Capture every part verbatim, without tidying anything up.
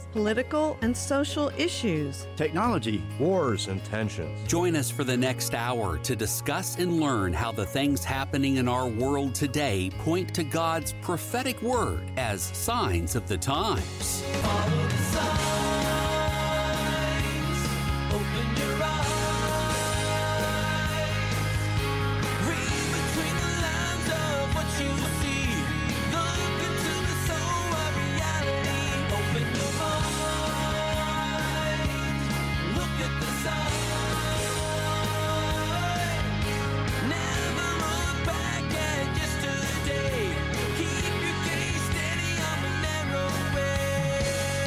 political and social issues, technology, wars, and tensions. Join us for the next hour to discuss and learn how the things happening in our world today point to God's prophetic word as signs of the times. Follow the signs, open your eyes, read between the lines of what you see, look into the soul of reality, open your mind, look at the sign, never look back at yesterday, keep your gaze steady on the narrow way.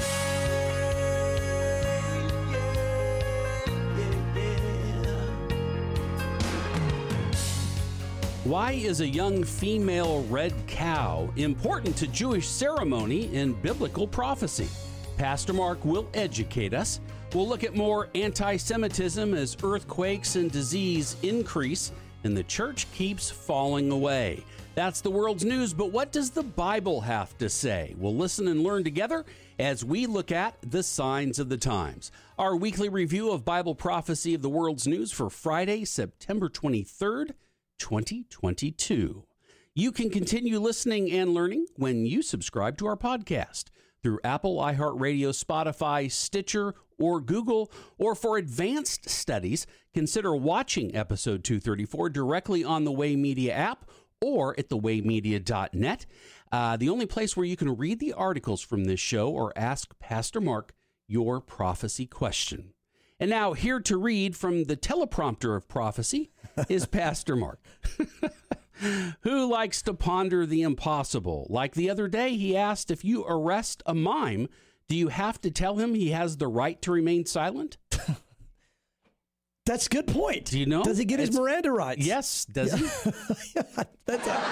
Why is a young female red cow important to Jewish ceremony and biblical prophecy? Pastor Mark will educate us. We'll look at more anti-Semitism as earthquakes and disease increase and the church keeps falling away. That's the world's news, but what does the Bible have to say? We'll listen and learn together as we look at the signs of the times. Our weekly review of Bible prophecy of the world's news for Friday, September twenty-third, twenty twenty-two. You can continue listening and learning when you subscribe to our podcast through Apple, iHeartRadio, Spotify, Stitcher, or Google. Or for advanced studies, consider watching episode two thirty-four directly on the Way Media app or at the way media dot net, uh, the only place where you can read the articles from this show or ask Pastor Mark your prophecy question. And now, here to read from the teleprompter of prophecy is Pastor Mark, who likes to ponder the impossible. Like the other day, he asked, if you arrest a mime, do you have to tell him he has the right to remain silent? That's a good point. Do you know? Does he get his It's- Miranda rights? Yes, does Yeah. he? Yeah, that's a,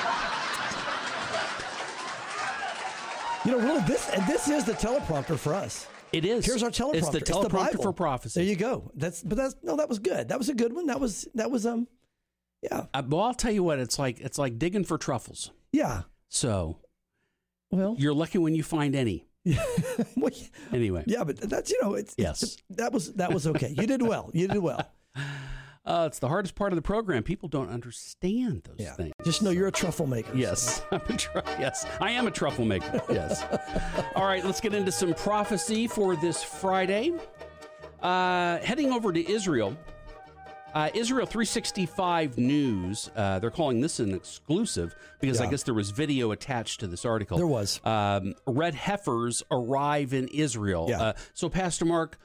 you know, really, this and this is the teleprompter for us. It is. Here's our teleprompter. It's the teleprompter Bible. for prophecy. There you go. That's but that's no, that was good. That was a good one. That was that was um, yeah, Uh, well, I'll tell you what, it's like it's like digging for truffles. yeah. So Well, you're lucky when you find any. well, Anyway. yeah, but that's you know, it's Yes. it's- that was that was okay. You did well. You did well. Uh, it's the hardest part of the program. People don't understand those Yeah. things. Just know you're a truffle maker. Yes, I'm a tru- yes, I am a truffle maker. Yes. All right, let's get into some prophecy for this Friday. Uh, heading over to Israel, uh, Israel three sixty-five News. Uh, they're calling this an exclusive because I Yeah. guess there was video attached to this article. There was. Um, red heifers arrive in Israel. Yeah. Uh, so, Pastor Mark,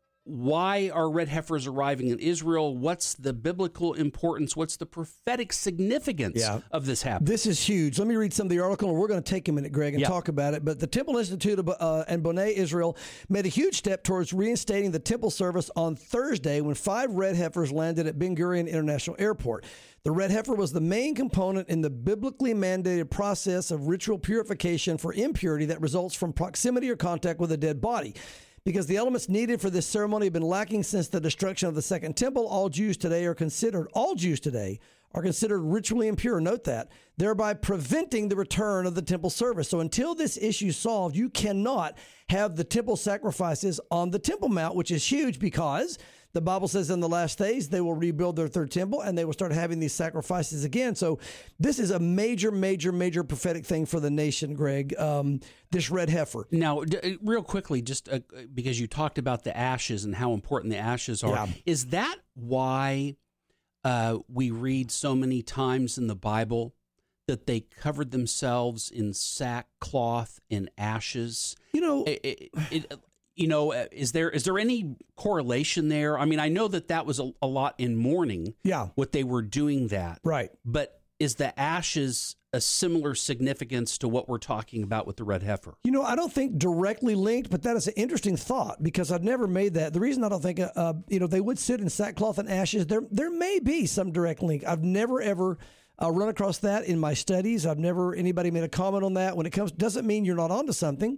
why are red heifers arriving in Israel? What's the biblical importance? What's the prophetic significance Yeah. of this happening? This is huge. Let me read some of the article, and we're going to take a minute, Greg, and Yeah. talk about it. But the Temple Institute of, uh, and Bonai Israel made a huge step towards reinstating the temple service on Thursday when five red heifers landed at Ben Gurion International Airport. The red heifer was the main component in the biblically mandated process of ritual purification for impurity that results from proximity or contact with a dead body. Because the elements needed for this ceremony have been lacking since the destruction of the Second Temple, all Jews today are considered, all Jews today are considered ritually impure. Note that, thereby preventing the return of the temple service. So until this issue is solved, you cannot have the temple sacrifices on the Temple Mount, which is huge because the Bible says in the last days they will rebuild their third temple and they will start having these sacrifices again. So this is a major, major, major prophetic thing for the nation, Greg, um, this red heifer. Now, d- real quickly, just uh, because you talked about the ashes and how important the ashes are, Yeah. is that why uh, we read so many times in the Bible that they covered themselves in sackcloth and ashes? You know, It, it, it, you know, uh, is there is there any correlation there? I mean, I know that that was a, a lot in mourning. Yeah. what they were doing that, right. but is the ashes a similar significance to what we're talking about with the red heifer? You know, I don't think directly linked, but that is an interesting thought because I've never made that. The reason I don't think, uh, uh, you know, they would sit in sackcloth and ashes, there there may be some direct link. I've never, ever uh, run across that in my studies. I've never, anybody made a comment on that. When it comes, doesn't mean you're not onto something.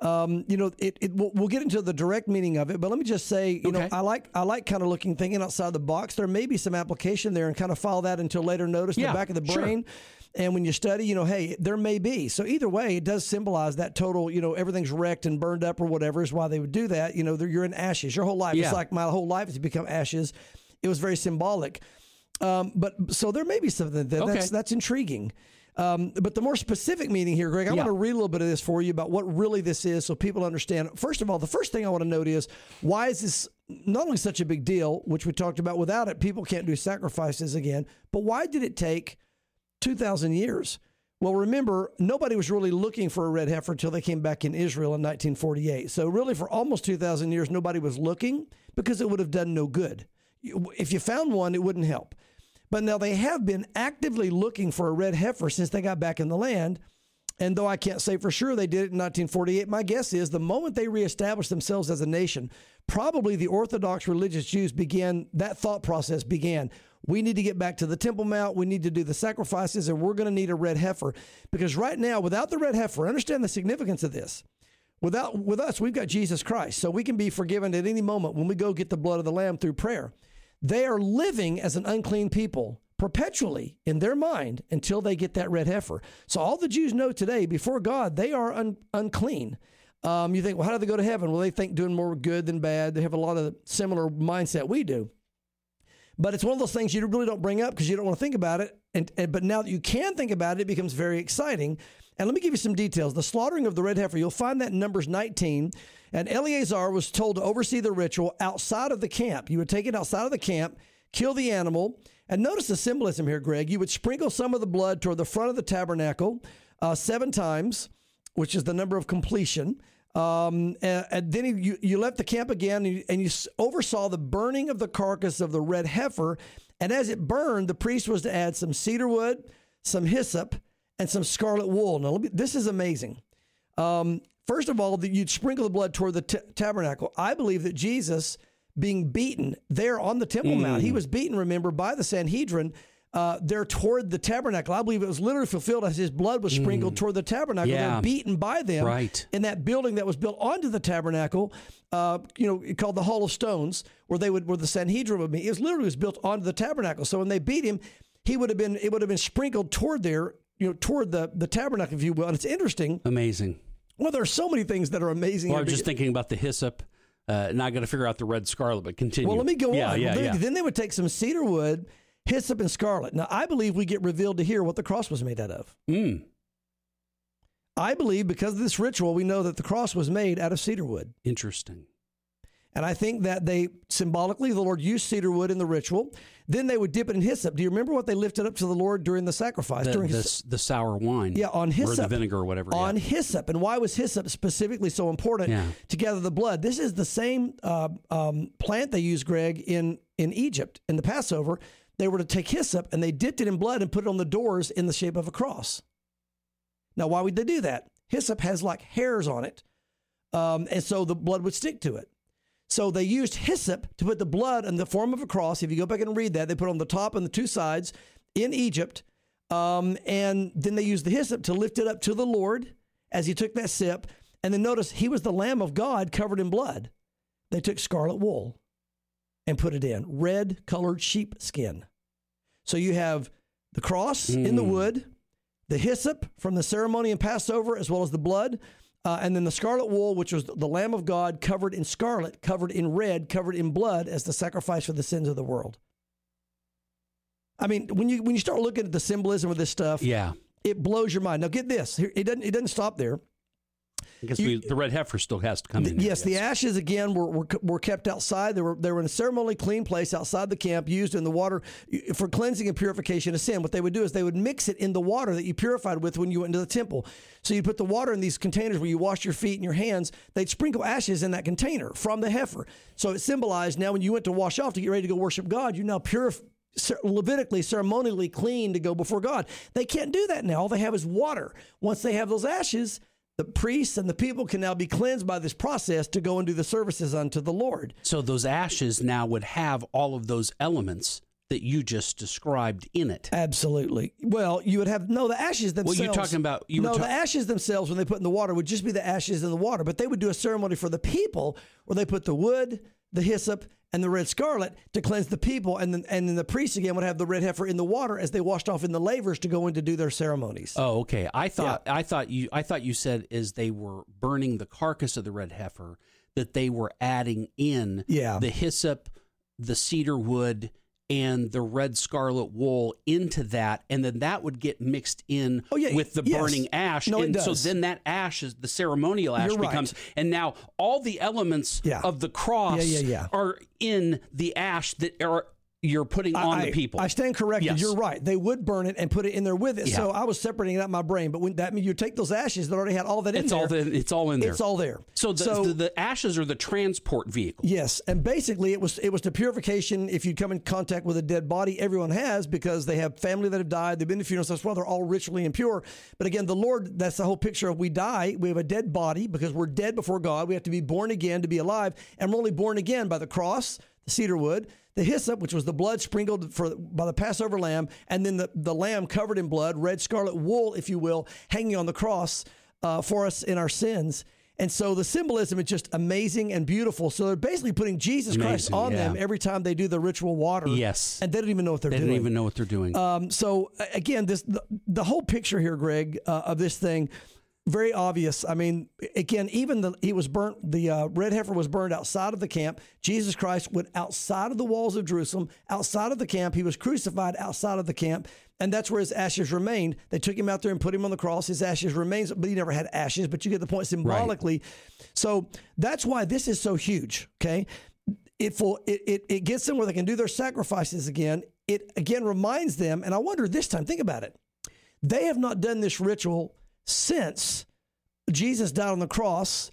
Um, you know, it, it we'll, we'll get into the direct meaning of it, but let me just say, you Okay. know, I like I like kind of looking, thinking outside the box. There may be some application there, and kind of follow that until later notice in Yeah, the back of the sure. brain. And when you study, you know, hey, there may be. So either way, it does symbolize that total, you know, everything's wrecked and burned up or whatever is why they would do that. You know, they're- you're in ashes. Your whole life, Yeah. it's like my whole life has become ashes. It was very symbolic. Um, but so there may be something that Okay. that's that's intriguing. Um, but the more specific meaning here, Greg, I Yeah. want to read a little bit of this for you about what really this is so people understand. First of all, the first thing I want to note is why is this not only such a big deal, which we talked about, without it, people can't do sacrifices again, but why did it take two thousand years? Well, remember, nobody was really looking for a red heifer until they came back in Israel in nineteen forty-eight. So really for almost two thousand years, nobody was looking because it would have done no good. You- If you found one, it wouldn't help. But now they have been actively looking for a red heifer since they got back in the land. And though I can't say for sure they did it in nineteen forty-eight, my guess is the moment they reestablished themselves as a nation, probably the Orthodox religious Jews began, that thought process began. We need to get back to the Temple Mount. We need to do the sacrifices, and we're going to need a red heifer. Because right now, without the red heifer, understand the significance of this. Without, with us, we've got Jesus Christ, so we can be forgiven at any moment when we go get the blood of the Lamb through prayer. They are living as an unclean people perpetually in their mind until they get that red heifer. So all the Jews know today, before God, they are un- unclean. Um, you think, well, how do they go to heaven? Well, they think doing more good than bad. They have a lot of similar mindset we do. But it's one of those things you really don't bring up because you don't want to think about it. And, and But now that you can think about it, it becomes very exciting. And let me give you some details. The slaughtering of the red heifer, you'll find that in Numbers nineteen. And Eleazar was told to oversee the ritual outside of the camp. You would take it outside of the camp, kill the animal. And notice the symbolism here, Greg. You would sprinkle some of the blood toward the front of the tabernacle uh, seven times, which is the number of completion. Um, and, and then you, you left the camp again, and you, and you oversaw the burning of the carcass of the red heifer. And as it burned, the priest was to add some cedar wood, some hyssop, and some scarlet wool. Now, let me, this is amazing. Um, first of all, that you'd sprinkle the blood toward the t- tabernacle. I believe that Jesus, being beaten there on the Temple Mm. Mount, he was beaten, remember, by the Sanhedrin. Uh, there toward the tabernacle. I believe it was literally fulfilled as his blood was sprinkled toward the tabernacle. Yeah. They're beaten by them Right. in that building that was built onto the tabernacle, uh, you know, called the Hall of Stones, where they would, where the Sanhedrin would be. It was literally was built onto the tabernacle. So when they beat him, he would have been, it would have been sprinkled toward there, you know, toward the, the tabernacle, if you will. And it's interesting. Amazing. Well, there are so many things that are amazing. Well, I here. was just thinking about the hyssop. Uh, now I got to figure out the red scarlet, but continue. Well, let me go yeah, on. Yeah, Well, then, yeah. then they would take some cedar wood, hyssop, and scarlet. Now, I believe we get revealed to hear what the cross was made out of. Mm, I believe because of this ritual, we know that the cross was made out of cedar wood. interesting. And I think that they symbolically, the Lord used cedar wood in the ritual. Then they would dip it in hyssop. Do you remember what they lifted up to the Lord during the sacrifice? The, during the, his, s- the sour wine. yeah, on Or hyssop. the vinegar or whatever. On yeah. hyssop. And why was hyssop specifically so important Yeah. to gather the blood? This is the same uh, um, plant they used, Greg, in, in Egypt in the Passover. They were to take hyssop and they dipped it in blood and put it on the doors in the shape of a cross. Now, why would they do that? Hyssop has like hairs on it, um, and so the blood would stick to it. So they used hyssop to put the blood in the form of a cross. If you go back and read that, they put it on the top and the two sides in Egypt. Um, and then they used the hyssop to lift it up to the Lord as he took that sip. And then notice he was the Lamb of God covered in blood. They took scarlet wool and put it in, red colored sheep skin. So you have the cross Mm. in the wood, the hyssop from the ceremony and Passover, as well as the blood. Uh, and then the scarlet wool, which was the Lamb of God covered in scarlet, covered in red, covered in blood as the sacrifice for the sins of the world. I mean, when you when you start looking at the symbolism of this stuff, Yeah. it blows your mind. Now, get this. Here, it doesn't it doesn't stop there. I guess You- we, the red heifer still has to come in. The- there, yes, the yes. ashes again were, were were kept outside. They were they were in a ceremonially clean place outside the camp, used in the water for cleansing and purification of sin. What they would do is they would mix it in the water that you purified with when you went into the temple. So you put the water in these containers where you wash your feet and your hands. They'd sprinkle ashes in that container from the heifer. So it symbolized now when you went to wash off to get ready to go worship God, you now purified. Levitically, ceremonially clean to go before God. They can't do that now. All they have is water. Once they have those ashes, the priests and the people can now be cleansed by this process to go and do the services unto the Lord. So those ashes now would have all of those elements that you just described in it. Absolutely. Well, you would have no the ashes themselves. Well, you're talking about you no were ta- the ashes themselves when they put in the water would just be the ashes in the water, but they would do a ceremony for the people where they put the wood, the hyssop, and the red scarlet to cleanse the people, and then and then the priests again would have the red heifer in the water as they washed off in the lavers to go in to do their ceremonies. Oh, okay. I thought I thought you I thought you said as they were burning the carcass of the red heifer that they were adding in Yeah. the hyssop, the cedar wood, and the red scarlet wool into that, and then that would get mixed in Oh, yeah, with the yes. burning ash. No, it and so does. then that ash is the ceremonial ash You're right. becomes, and now all the elements Yeah. of the cross Yeah, yeah, yeah. are in the ash that are you're putting on I, the people. I stand corrected. Yes. You're right. They would burn it and put it in there with it. Yeah. So I was separating it out in my brain. But when that means you take those ashes that already had all that in it's there. all the, it's all in there. It's all there. So the, So- the, the ashes are the transport vehicle. Yes, and basically it was it was the purification. If you come in contact with a dead body, everyone has because they have family that have died. They've been to funerals. That's why they're all ritually impure. But again, the Lord, that's the whole picture of we die. We have a dead body because we're dead before God. We have to be born again to be alive, and we're only born again by the cross, the cedar wood, the hyssop, which was the blood sprinkled for by the Passover lamb, and then the, the lamb covered in blood, red scarlet wool, if you will, hanging on the cross uh, for us in our sins. And so the symbolism is just amazing and beautiful. So they're basically putting Jesus Christ Amazing, on yeah. them every time they do the ritual water. Yes. And they don't even know what they're They doing. don't even know what they're doing. Um, so uh, again, this the, the whole picture here, Greg, uh, of this thing, very obvious. I mean, again, even the he was burnt. The uh, red heifer was burned outside of the camp. Jesus Christ went outside of the walls of Jerusalem, outside of the camp. He was crucified outside of the camp, and that's where his ashes remained. They took him out there and put him on the cross. His ashes remains, but he never had ashes. But you get the point symbolically. So that's why this is so huge. Okay, it will it, it it gets them where they can do their sacrifices again. It again reminds them, and I wonder this time. Think about it. They have not done this ritual since Jesus died on the cross,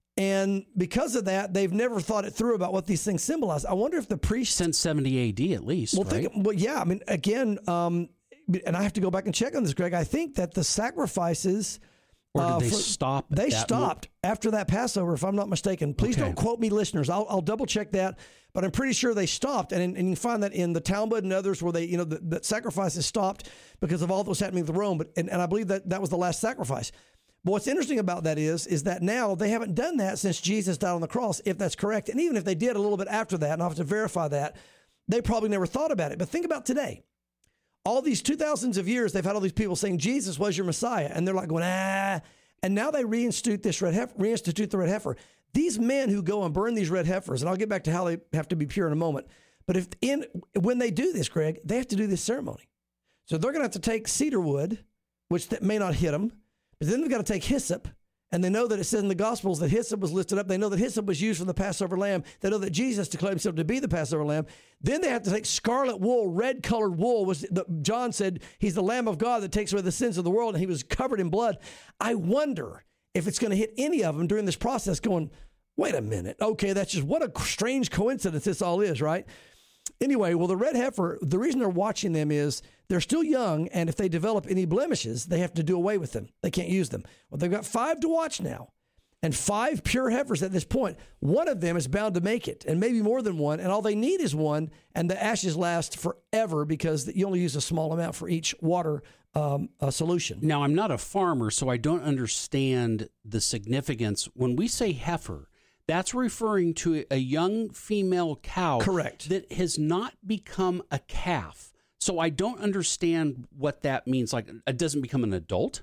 and because of that, they've never thought it through about what these things symbolize. I wonder if the priests, Since seventy A D at least, well, right? think, well, yeah, I mean, again, um, and I have to go back and check on this, Greg. I think that the sacrifices, or did uh, they for- stop? at They that stopped after that Passover, if I'm not mistaken. Please Okay. don't quote me, listeners. I'll, I'll double check that, but I'm pretty sure they stopped. And, and you can find that in the Talmud and others where they, you know, the, the sacrifices stopped because of all that was happening with Rome. But and, and I believe that that was the last sacrifice. But what's interesting about that is, is that now they haven't done that since Jesus died on the cross, if that's correct. And even if they did a little bit after that, and I'll have to verify that, they probably never thought about it. But think about today. All these two thousands of years, they've had all these people saying Jesus was your Messiah, and they're like going, ah. And now they reinstitute this red heifer, reinstitute the red heifer. These men who go and burn these red heifers, and I'll get back to how they have to be pure in a moment. But if in when they do this, Greg, they have to do this ceremony. So they're going to have to take cedar wood, which that may not hit them, but then they've got to take hyssop. And they know that it says in the Gospels that hyssop was listed up. They know that hyssop was used for the Passover lamb. They know that Jesus declared himself to be the Passover lamb. Then they have to take scarlet wool, red-colored wool. Was the, John said he's the Lamb of God that takes away the sins of the world, and he was covered in blood. I wonder if it's going to hit any of them during this process going, wait a minute. Okay, that's just what a strange coincidence this all is, right? Anyway, well, the red heifer, the reason they're watching them is they're still young, and if they develop any blemishes, they have to do away with them. They can't use them. Well, they've got five to watch now, and five pure heifers at this point. One of them is bound to make it, and maybe more than one, and all they need is one, and the ashes last forever because you only use a small amount for each water um, uh, solution. Now, I'm not a farmer, so I don't understand the significance. When we say heifer, that's referring to a young female cow. Correct. That has not become a calf. So I don't understand what that means. Like, it doesn't become an adult.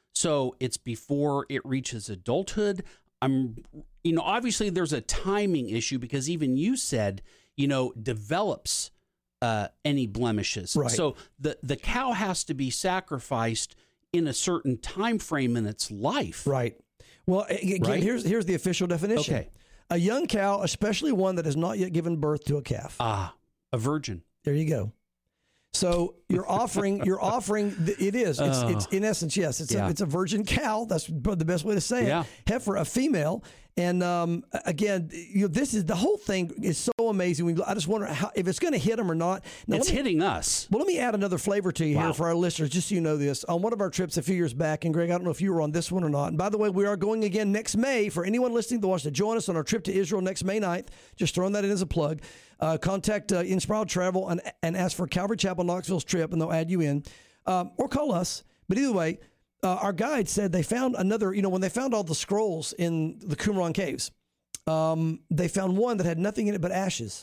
So it's before it reaches adulthood. I'm, you know, obviously there's a timing issue because even you said, you know, develops uh, any blemishes. Right. So the, the cow has to be sacrificed in a certain time frame in its life. Right. Well, again, Right? here's here's the official definition. Okay. A young cow, especially one that has not yet given birth to a calf. Ah, a virgin. There you go. So you're offering, you're offering. It is. It's, Oh. it's in essence, yes. It's Yeah. a, it's a virgin cow. That's the best way to say Yeah. it. Heifer, a female, And um, again, you know, this is the whole thing is so amazing. We, I just wonder how, if it's going to hit them or not. Now, it's let me, hitting us. Well, let me add another flavor to you Wow. here for our listeners, just so you know this. On one of our trips a few years back, and Greg, I don't know if you were on this one or not. And by the way, we are going again next May. For anyone listening that wants to join us on our trip to Israel next May ninth, just throwing that in as a plug. Uh, contact uh, Inspiral Travel and, and ask for Calvary Chapel Knoxville's trip, and they'll add you in. Um, or call us. But either way, uh, our guide said they found another, you know, when they found all the scrolls in the Qumran caves, um, they found one that had nothing in it but ashes.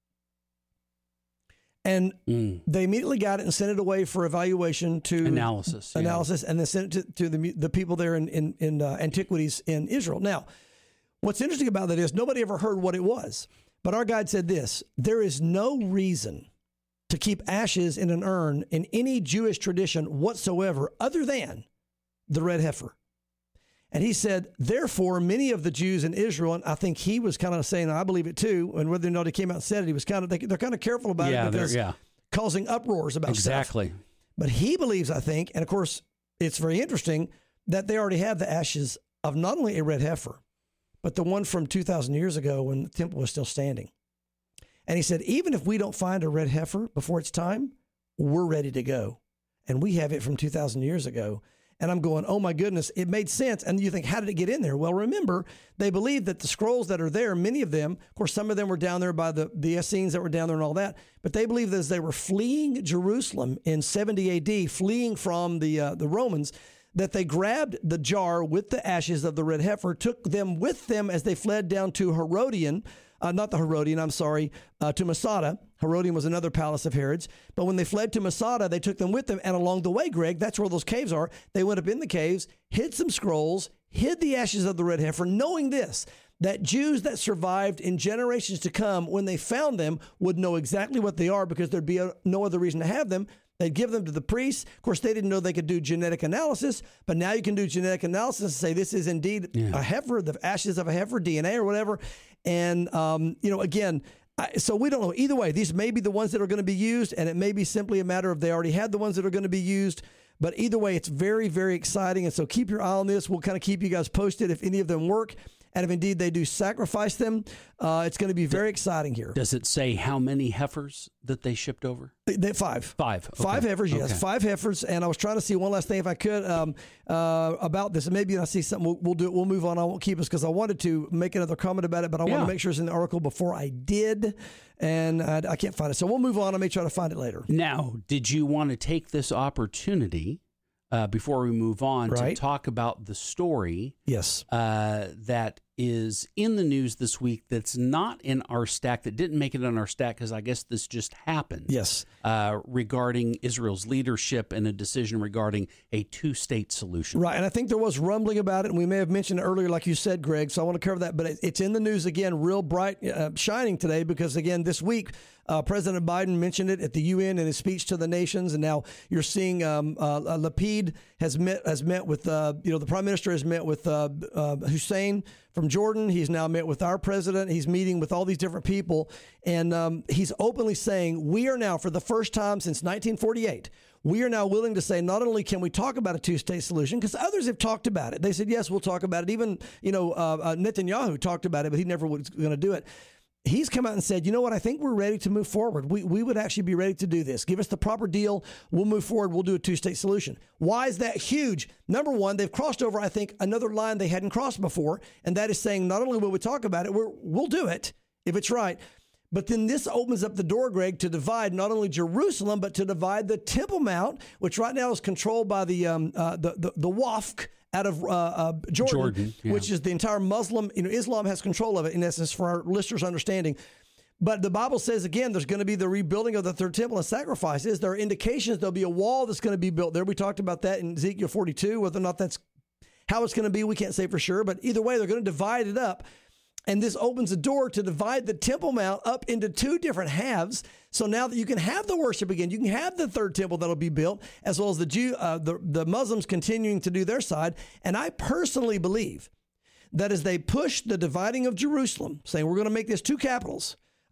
And Mm. they immediately got it and sent it away for evaluation to Analysis, yeah. analysis, and then sent it to, to the the people there in in, in uh, antiquities in Israel. Now, what's interesting about that is nobody ever heard what it was, but our guide said this: there is no reason to keep ashes in an urn in any Jewish tradition whatsoever, other than the red heifer. And he said, therefore, many of the Jews in Israel, and I think he was kind of saying, I believe it too, and whether or not he came out and said it, he was kind of, they, they're kind of careful about Yeah, it because they're- yeah. causing uproars about stuff. Exactly. But he believes, I think, and of course, it's very interesting that they already have the ashes of not only a red heifer, but the one from two thousand years ago when the temple was still standing. And he said, even if we don't find a red heifer before it's time, we're ready to go. And we have it from two thousand years ago. And I'm going, oh my goodness, it made sense. And you think, how did it get in there? Well, remember, they believe that the scrolls that are there, many of them, of course, some of them were down there by the, the Essenes that were down there and all that, but they believe that as they were fleeing Jerusalem in seventy A D, fleeing from the uh, the Romans, that they grabbed the jar with the ashes of the red heifer, took them with them as they fled down to Herodian, uh, not the Herodian, I'm sorry, uh, to Masada. Herodian was another palace of Herod's. But when they fled to Masada, they took them with them. And along the way, Greg, that's where those caves are. They went up in the caves, hid some scrolls, hid the ashes of the red heifer, knowing this, that Jews that survived in generations to come, when they found them, would know exactly what they are because there'd be a, no other reason to have them. They'd give them to the priests. Of course, they didn't know they could do genetic analysis, but now you can do genetic analysis and say this is indeed Yeah. a heifer, the ashes of a heifer, D N A or whatever. And, um, you know, again, I, so we don't know. Either way, these may be the ones that are going to be used, and it may be simply a matter of they already had the ones that are going to be used. But either way, it's very, very exciting. And so keep your eye on this. We'll kind of keep you guys posted if any of them work. And if indeed they do sacrifice them, uh, it's going to be very exciting here. Does it say how many heifers that they shipped over? They, they, five. Five. Okay. Five heifers, yes. Okay. Five heifers. And I was trying to see one last thing if I could um, uh, about this. And maybe I see something, we'll, we'll do it. We'll move on. I won't keep us because I wanted to make another comment about it, but I Yeah. want to make sure it's in the article before I did. And I, I can't find it. So we'll move on. I may try to find it later. Now, did you want to take this opportunity uh, before we move on Right. to talk about the story Yes. uh, that is in the news this week that's not in our stack, that didn't make it on our stack because I guess this just happened? Yes. Uh, regarding Israel's leadership and a decision regarding a two-state solution. Right, and I think there was rumbling about it, and we may have mentioned it earlier, like you said, Greg, so I want to cover that, but it- it's in the news again, real bright, uh, shining today, because again, this week, uh, President Biden mentioned it at the U N in his speech to the nations, and now you're seeing um, uh, Lapid has met has met with, uh, you know, the Prime Minister has met with uh, uh, Hussein from Jordan. He's now met with our president. He's meeting with all these different people, and um, he's openly saying, we are now, for the first time since nineteen forty-eight, we are now willing to say, not only can we talk about a two-state solution, because others have talked about it. They said, yes, we'll talk about it. Even, you know, uh, uh, Netanyahu talked about it, but he never was going to do it. He's come out and said, you know what, I think we're ready to move forward. We we would actually be ready to do this. Give us the proper deal. We'll move forward. We'll do a two-state solution. Why is that huge? Number one, they've crossed over, I think, another line they hadn't crossed before, and that is saying not only will we talk about it, we're, we'll do it if it's right, but then this opens up the door, Greg, to divide not only Jerusalem, but to divide the Temple Mount, which right now is controlled by the um, uh, the, the the Waqf out of uh, uh, Jordan, Jordan, yeah. which is the entire Muslim, you know, Islam has control of it, in essence, for our listeners' understanding. But the Bible says, again, there's going to be the rebuilding of the third temple and sacrifices. There are indications there'll be a wall that's going to be built there. We talked about that in Ezekiel forty-two. Whether or not that's how it's going to be, we can't say for sure. But either way, they're going to divide it up. And this opens the door to divide the Temple Mount up into two different halves. So now that you can have the worship again, you can have the third temple that'll be built, as well as the Jew, uh, the, the Muslims continuing to do their side. And I personally believe that as they push the dividing of Jerusalem, saying we're going to make this two capitals,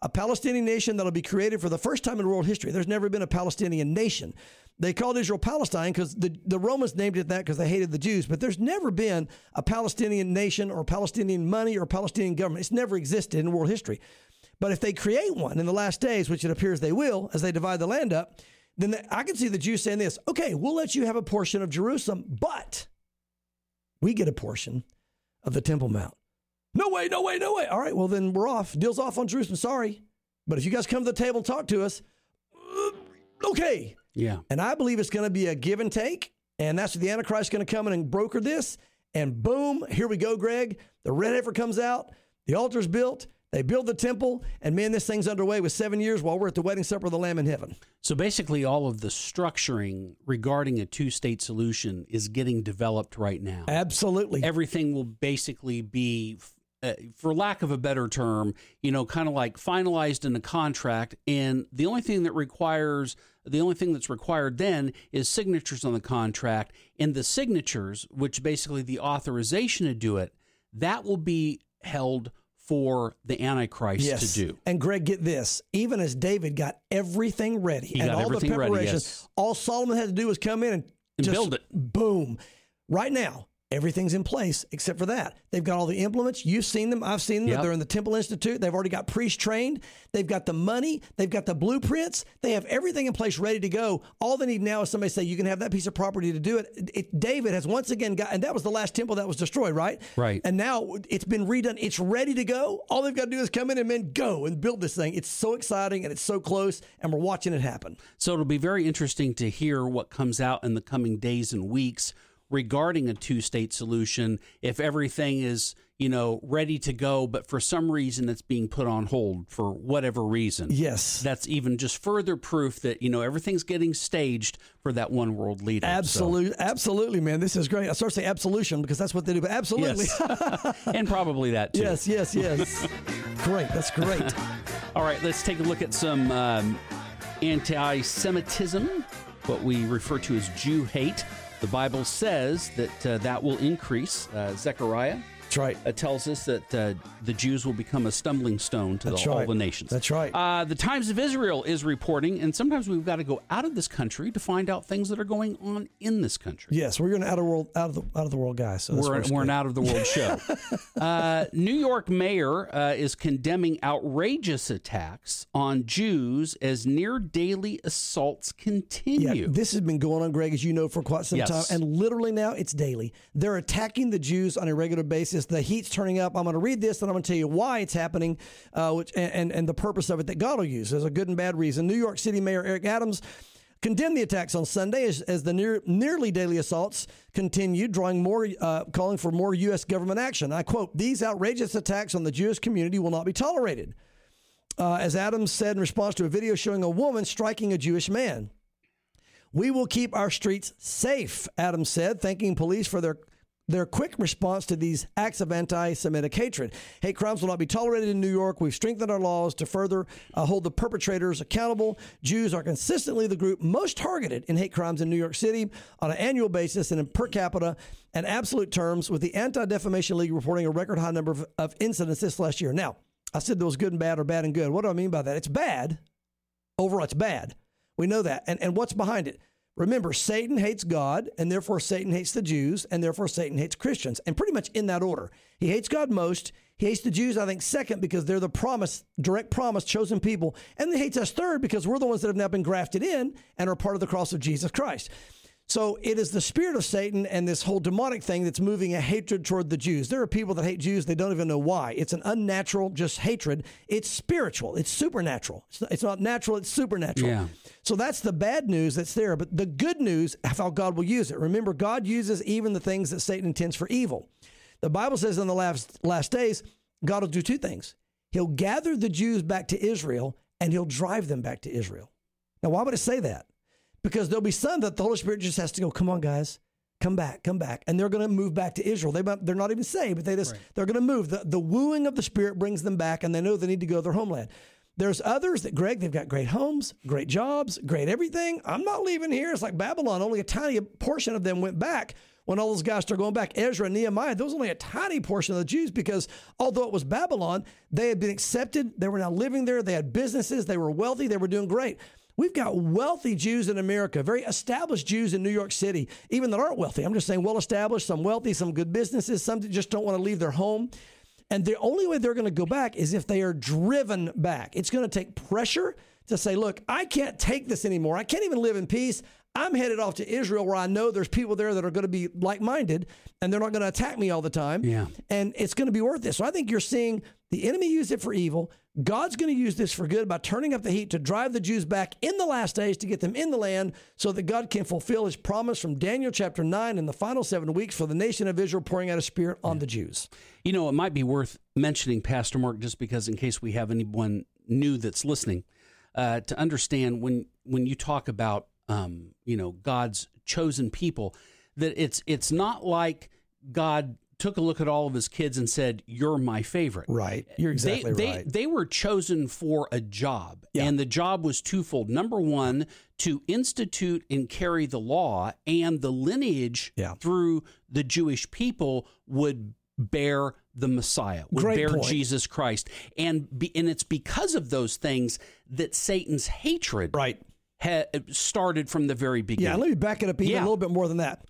a Palestinian nation that'll be created for the first time in world history. There's never been a Palestinian nation. They called Israel Palestine because the, the Romans named it that because they hated the Jews. But there's never been a Palestinian nation or Palestinian money or Palestinian government. It's never existed in world history. But if they create one in the last days, which it appears they will, as they divide the land up, then the, I can see the Jews saying this, okay, we'll let you have a portion of Jerusalem, but we get a portion of the Temple Mount. No way, no way, no way. All right, well, then we're off. Deal's off on Jerusalem. Sorry. But if you guys come to the table and talk to us, uh, okay. Yeah. And I believe it's going to be a give and take. And that's where the Antichrist is going to come in and broker this. And boom, here we go, Greg. The red heifer comes out. The altar's built. They build the temple. And man, this thing's underway with seven years while we're at the wedding supper of the Lamb in heaven. So basically, all of the structuring regarding a two-state solution is getting developed right now. Absolutely. Everything will basically be, uh, for lack of a better term, you know, kind of like finalized in a contract. And the only thing that requires, the only thing that's required then is signatures on the contract. And the signatures, which basically the authorization to do it, that will be held for the Antichrist yes. to do. And Greg, get this. Even as David got everything ready he and got all everything the preparation, ready, yes. all Solomon had to do was come in and, and just build it. Boom. Right now, everything's in place except for that. They've got all the implements. You've seen them. I've seen them. Yep. They're in the Temple Institute. They've already got priests trained. They've got the money. They've got the blueprints. They have everything in place ready to go. All they need now is somebody to say, you can have that piece of property to do it. It, it. David has once again got, and that was the last temple that was destroyed, right? Right. And now it's been redone. It's ready to go. All they've got to do is come in and then go and build this thing. It's so exciting and it's so close, and we're watching it happen. So it'll be very interesting to hear what comes out in the coming days and weeks regarding a two-state solution, if everything is, you know, ready to go, but for some reason it's being put on hold for whatever reason. Yes. That's even just further proof that, you know, everything's getting staged for that one world leader. Absolutely. So. Absolutely, man. This is great. I start to say absolution because that's what they do, but absolutely. Yes. And probably that, too. Yes, yes, yes. Great. That's great. All right, let's take a look at some um, anti-Semitism, what we refer to as Jew hate. The Bible says that uh, that will increase. Uh, Zechariah That's right. uh, tells us that uh, the Jews will become a stumbling stone to That's the, all right. the nations. That's right. Uh, the Times of Israel is reporting, and sometimes we've got to go out of this country to find out things that are going on in this country. Yes, we're an out of world, out of the out of the world guy. So that's We're, what's we're an good. out of the world show. uh, New York mayor uh, is condemning outrageous attacks on Jews as near daily assaults continue. Yeah, this has been going on, Greg, as you know, for quite some Yes. time. And literally now it's daily. They're attacking the Jews on a regular basis. The heat's turning up. I'm going to read this and I'm going to tell you why it's happening uh, which, and, and, and the purpose of it that God will use. There's a good and bad reason. New York City Mayor Eric Adams condemned the attacks on Sunday as, as the near, nearly daily assaults continued, drawing more, uh, calling for more U S government action. I quote, "These outrageous attacks on the Jewish community will not be tolerated," uh, as Adams said in response to a video showing a woman striking a Jewish man. "We will keep our streets safe," Adams said, thanking police for their their quick response to these acts of anti-Semitic hatred. "Hate crimes will not be tolerated in New York. We've strengthened our laws to further uh, hold the perpetrators accountable. Jews are consistently the group most targeted in hate crimes in New York City on an annual basis and in per capita and absolute terms, with the Anti-Defamation League reporting a record high number of, of incidents this last year." Now, I said there was good and bad or bad and good. What do I mean by that? It's bad. Overall, it's bad. We know that. And, and what's behind it? Remember, Satan hates God, and therefore Satan hates the Jews, and therefore Satan hates Christians, and pretty much in that order. He hates God most. He hates the Jews, I think, second, because they're the promise, direct promise, chosen people. And he hates us third because we're the ones that have now been grafted in and are part of the cross of Jesus Christ. So it is the spirit of Satan and this whole demonic thing that's moving a hatred toward the Jews. There are people that hate Jews. They don't even know why. It's an unnatural, just hatred. It's spiritual. It's supernatural. It's not, it's not natural. It's supernatural. Yeah. So that's the bad news that's there. But the good news, how God will use it. Remember, God uses even the things that Satan intends for evil. The Bible says in the last, last days, God will do two things. He'll gather the Jews back to Israel, and he'll drive them back to Israel. Now, why would it say that? Because there'll be some that the Holy Spirit just has to go, come on, guys, come back, come back. And they're going to move back to Israel. They, they're not even saved, but they just, right. they're going to move. The, the wooing of the Spirit brings them back, and they know they need to go to their homeland. There's others that, Greg, they've got great homes, great jobs, great everything. I'm not leaving here. It's like Babylon. Only a tiny portion of them went back. when all those guys start going back. Ezra and Nehemiah, there was only a tiny portion of the Jews because although it was Babylon, they had been accepted. They were now living there. They had businesses. They were wealthy. They were doing great. We've got wealthy Jews in America, very established Jews in New York City, even that aren't wealthy. I'm just saying well-established, some wealthy, some good businesses, some that just don't want to leave their home. And the only way they're going to go back is if they are driven back. It's going to take pressure to say, look, I can't take this anymore. I can't even live in peace. I'm headed off to Israel where I know there's people there that are going to be like-minded and they're not going to attack me all the time. Yeah. And it's going to be worth it. So I think you're seeing the enemy use it for evil. God's going to use this for good by turning up the heat to drive the Jews back in the last days to get them in the land so that God can fulfill his promise from Daniel chapter nine in the final seven weeks for the nation of Israel pouring out his spirit on yeah. the Jews. You know, it might be worth mentioning, Pastor Mark, just because in case we have anyone new that's listening, uh, to understand when when you talk about, um, you know, God's chosen people, that it's it's not like God took a look at all of his kids and said, you're my favorite. Right. You're exactly they, right. They, they were chosen for a job, yeah. and the job was twofold. Number one, to institute and carry the law, and the lineage yeah. through the Jewish people would bear the Messiah, would Great bear point. Jesus Christ. And, be, and it's because of those things that Satan's hatred right. ha- started from the very beginning. Yeah, let me back it up even Yeah. a little bit more than that.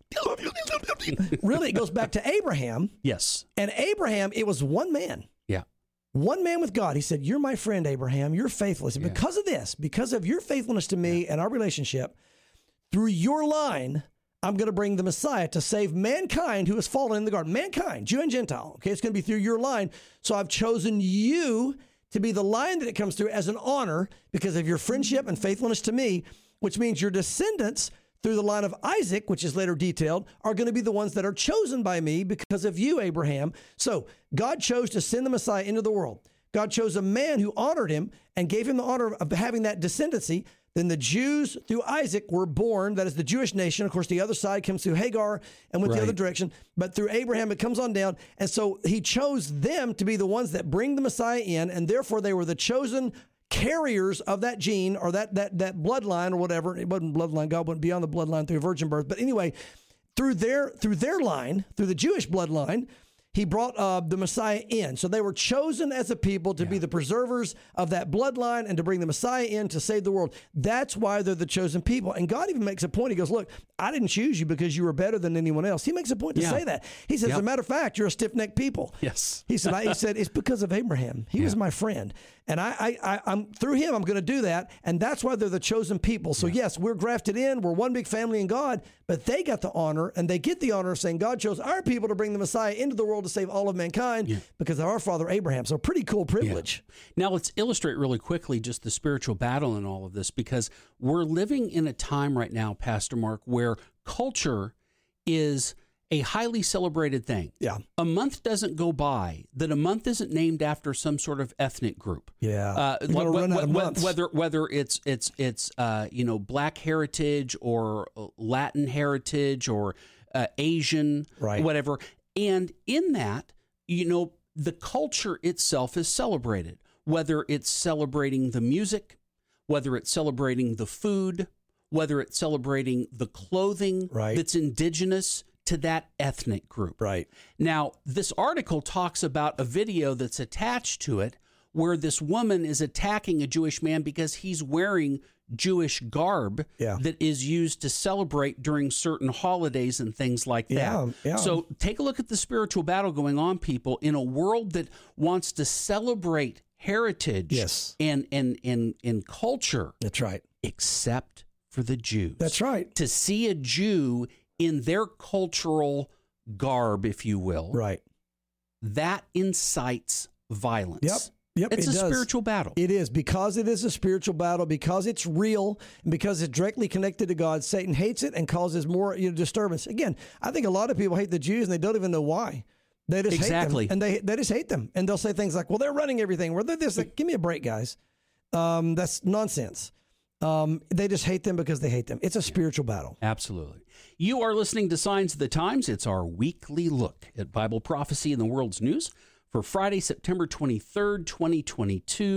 Really, it goes back to Abraham. Yes. And Abraham, it was one man. Yeah. One man with God. He said, you're my friend, Abraham. You're faithful. And Yeah. because of this, because of your faithfulness to me and our relationship, through your line, I'm going to bring the Messiah to save mankind who has fallen in the garden. Mankind, Jew and Gentile. Okay, it's going to be through your line. So I've chosen you to be the line that it comes through as an honor because of your friendship and faithfulness to me, which means your descendants through the line of Isaac, which is later detailed, are going to be the ones that are chosen by me because of you, Abraham. So God chose to send the Messiah into the world. God chose a man who honored him and gave him the honor of having that descendancy. Then the Jews through Isaac were born. That is the Jewish nation. Of course, the other side comes through Hagar and went Right. the other direction. But through Abraham, it comes on down. And so he chose them to be the ones that bring the Messiah in. And therefore, they were the chosen carriers of that gene or that that that bloodline or whatever. It wasn't bloodline. God went beyond the bloodline through virgin birth. But anyway, through their through their line, through the Jewish bloodline, he brought uh, the Messiah in. So they were chosen as a people to yeah. be the preservers of that bloodline and to bring the Messiah in to save the world. That's why they're the chosen people. And God even makes a point. He goes, look, I didn't choose you because you were better than anyone else. He makes a point to yeah. say that. He says, yep. as a matter of fact, you're a stiff-necked people. Yes. He said, I, he said, it's because of Abraham. He yeah. was my friend. And I, I, I, I'm through him, I'm going to do that. And that's why they're the chosen people. So yeah. yes, we're grafted in. We're one big family in God, but they got the honor and they get the honor of saying God chose our people to bring the Messiah into the world to save all of mankind yeah. because of our father Abraham. So pretty cool privilege. Yeah. Now let's illustrate really quickly just the spiritual battle in all of this, because we're living in a time right now, Pastor Mark, where culture is a highly celebrated thing. Yeah. A month doesn't go by that a month isn't named after some sort of ethnic group. Yeah. Uh, You're gonna wh- run out of wh- months. whether whether it's it's it's uh, you know, Black heritage or Latin heritage or uh, Asian, right. whatever. And in that, you know, the culture itself is celebrated, whether it's celebrating the music, whether it's celebrating the food, whether it's celebrating the clothing right. that's indigenous to that ethnic group. Right. Now, this article talks about a video that's attached to it where this woman is attacking a Jewish man because he's wearing Jewish garb yeah. that is used to celebrate during certain holidays and things like that. Yeah, yeah. So take a look at the spiritual battle going on, people, in a world that wants to celebrate heritage yes. and, and, and, and culture. That's right. Except for the Jews. That's right. To see a Jew in their cultural garb, if you will, right, that incites violence. Yep. Yep, it's it a does. spiritual battle. It is, because it is a spiritual battle, because it's real, and because it's directly connected to God. Satan hates it and causes more you know, disturbance. Again, I think a lot of people hate the Jews and they don't even know why. They just exactly. hate them, and they they just hate them, and they'll say things like, "Well, they're running everything." Well, they're this. Like, give me a break, guys. Um, that's nonsense. Um, they just hate them because they hate them. It's a spiritual battle. Absolutely. You are listening to Signs of the Times. It's our weekly look at Bible prophecy in the world's news for Friday, September twenty-third, twenty twenty-two.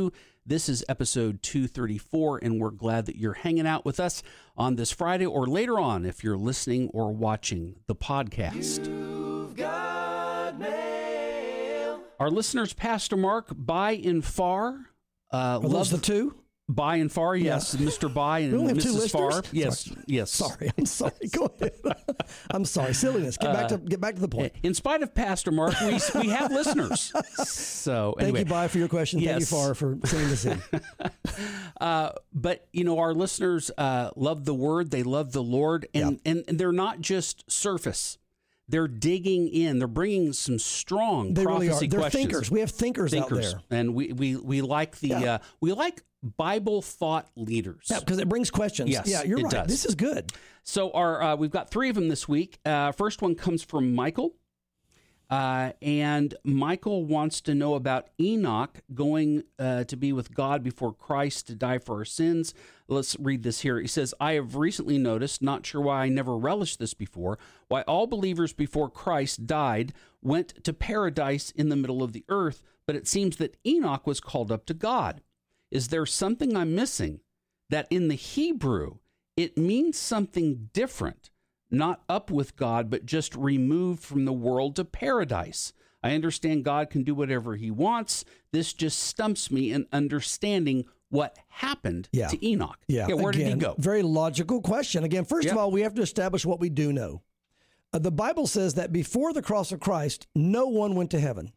This is episode two thirty-four, and we're glad that you're hanging out with us on this Friday or later on if you're listening or watching the podcast. You've got mail. Our listeners, Pastor Mark, by and far, uh, Are love those the two? By and far, yes, Mister By and We only have two Missus Farr. listeners? Yes, Sorry. yes. Sorry, I'm sorry. Go ahead. I'm sorry. Silliness. Get back to get back to the point. In spite of Pastor Mark, we we have listeners. So Thank anyway, you, Bye, for your question. Thank you, Yes. Far, for sending this in. uh, but you know, our listeners uh, love the Word. They love the Lord, and, and and they're not just surface. They're digging in. They're bringing some strong They prophecy really are. They're questions. thinkers. We have thinkers, Thinkers, out there. and we we we like the Yeah. uh, we like Bible thought leaders. Yeah, because it brings questions. Yes, yeah, you're it right. does. This is good. So our uh, we've got three of them this week. Uh, first one comes from Michael, uh, and Michael wants to know about Enoch going uh, to be with God before Christ to die for our sins. Let's read this here. He says, "I have recently noticed, not sure why I never relished this before, why all believers before Christ died went to paradise in the middle of the earth, but it seems that Enoch was called up to God. Is there something I'm missing? That in the Hebrew, it means something different, not up with God, but just removed from the world to paradise. I understand God can do whatever he wants. This just stumps me in understanding what happened Yeah. to Enoch. Yeah. where did he Again, go? Very logical question. Again, first of Yeah. all, we have to establish what we do know. Uh, the Bible says that before the cross of Christ, no one went to heaven.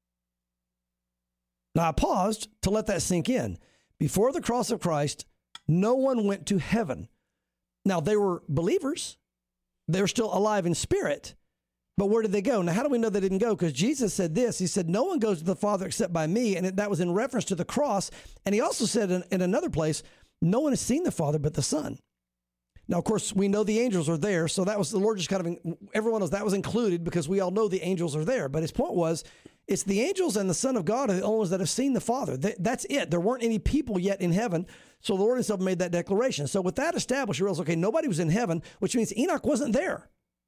Now, I paused to let that sink in. Before the cross of Christ, no one went to heaven. Now, they were believers. They were still alive in spirit. But where did they go? Now, how do we know they didn't go? Because Jesus said this. He said, no one goes to the Father except by me. And it, that was in reference to the cross. And he also said in, in another place, no one has seen the Father but the Son. Now, of course, we know the angels are there. So that was the Lord just kind of, everyone knows that was included because we all know the angels are there. But his point was, it's the angels and the Son of God are the only ones that have seen the Father. That, that's it. There weren't any people yet in heaven. So the Lord himself made that declaration. So with that established, you realize, okay, nobody was in heaven, which means Enoch wasn't there.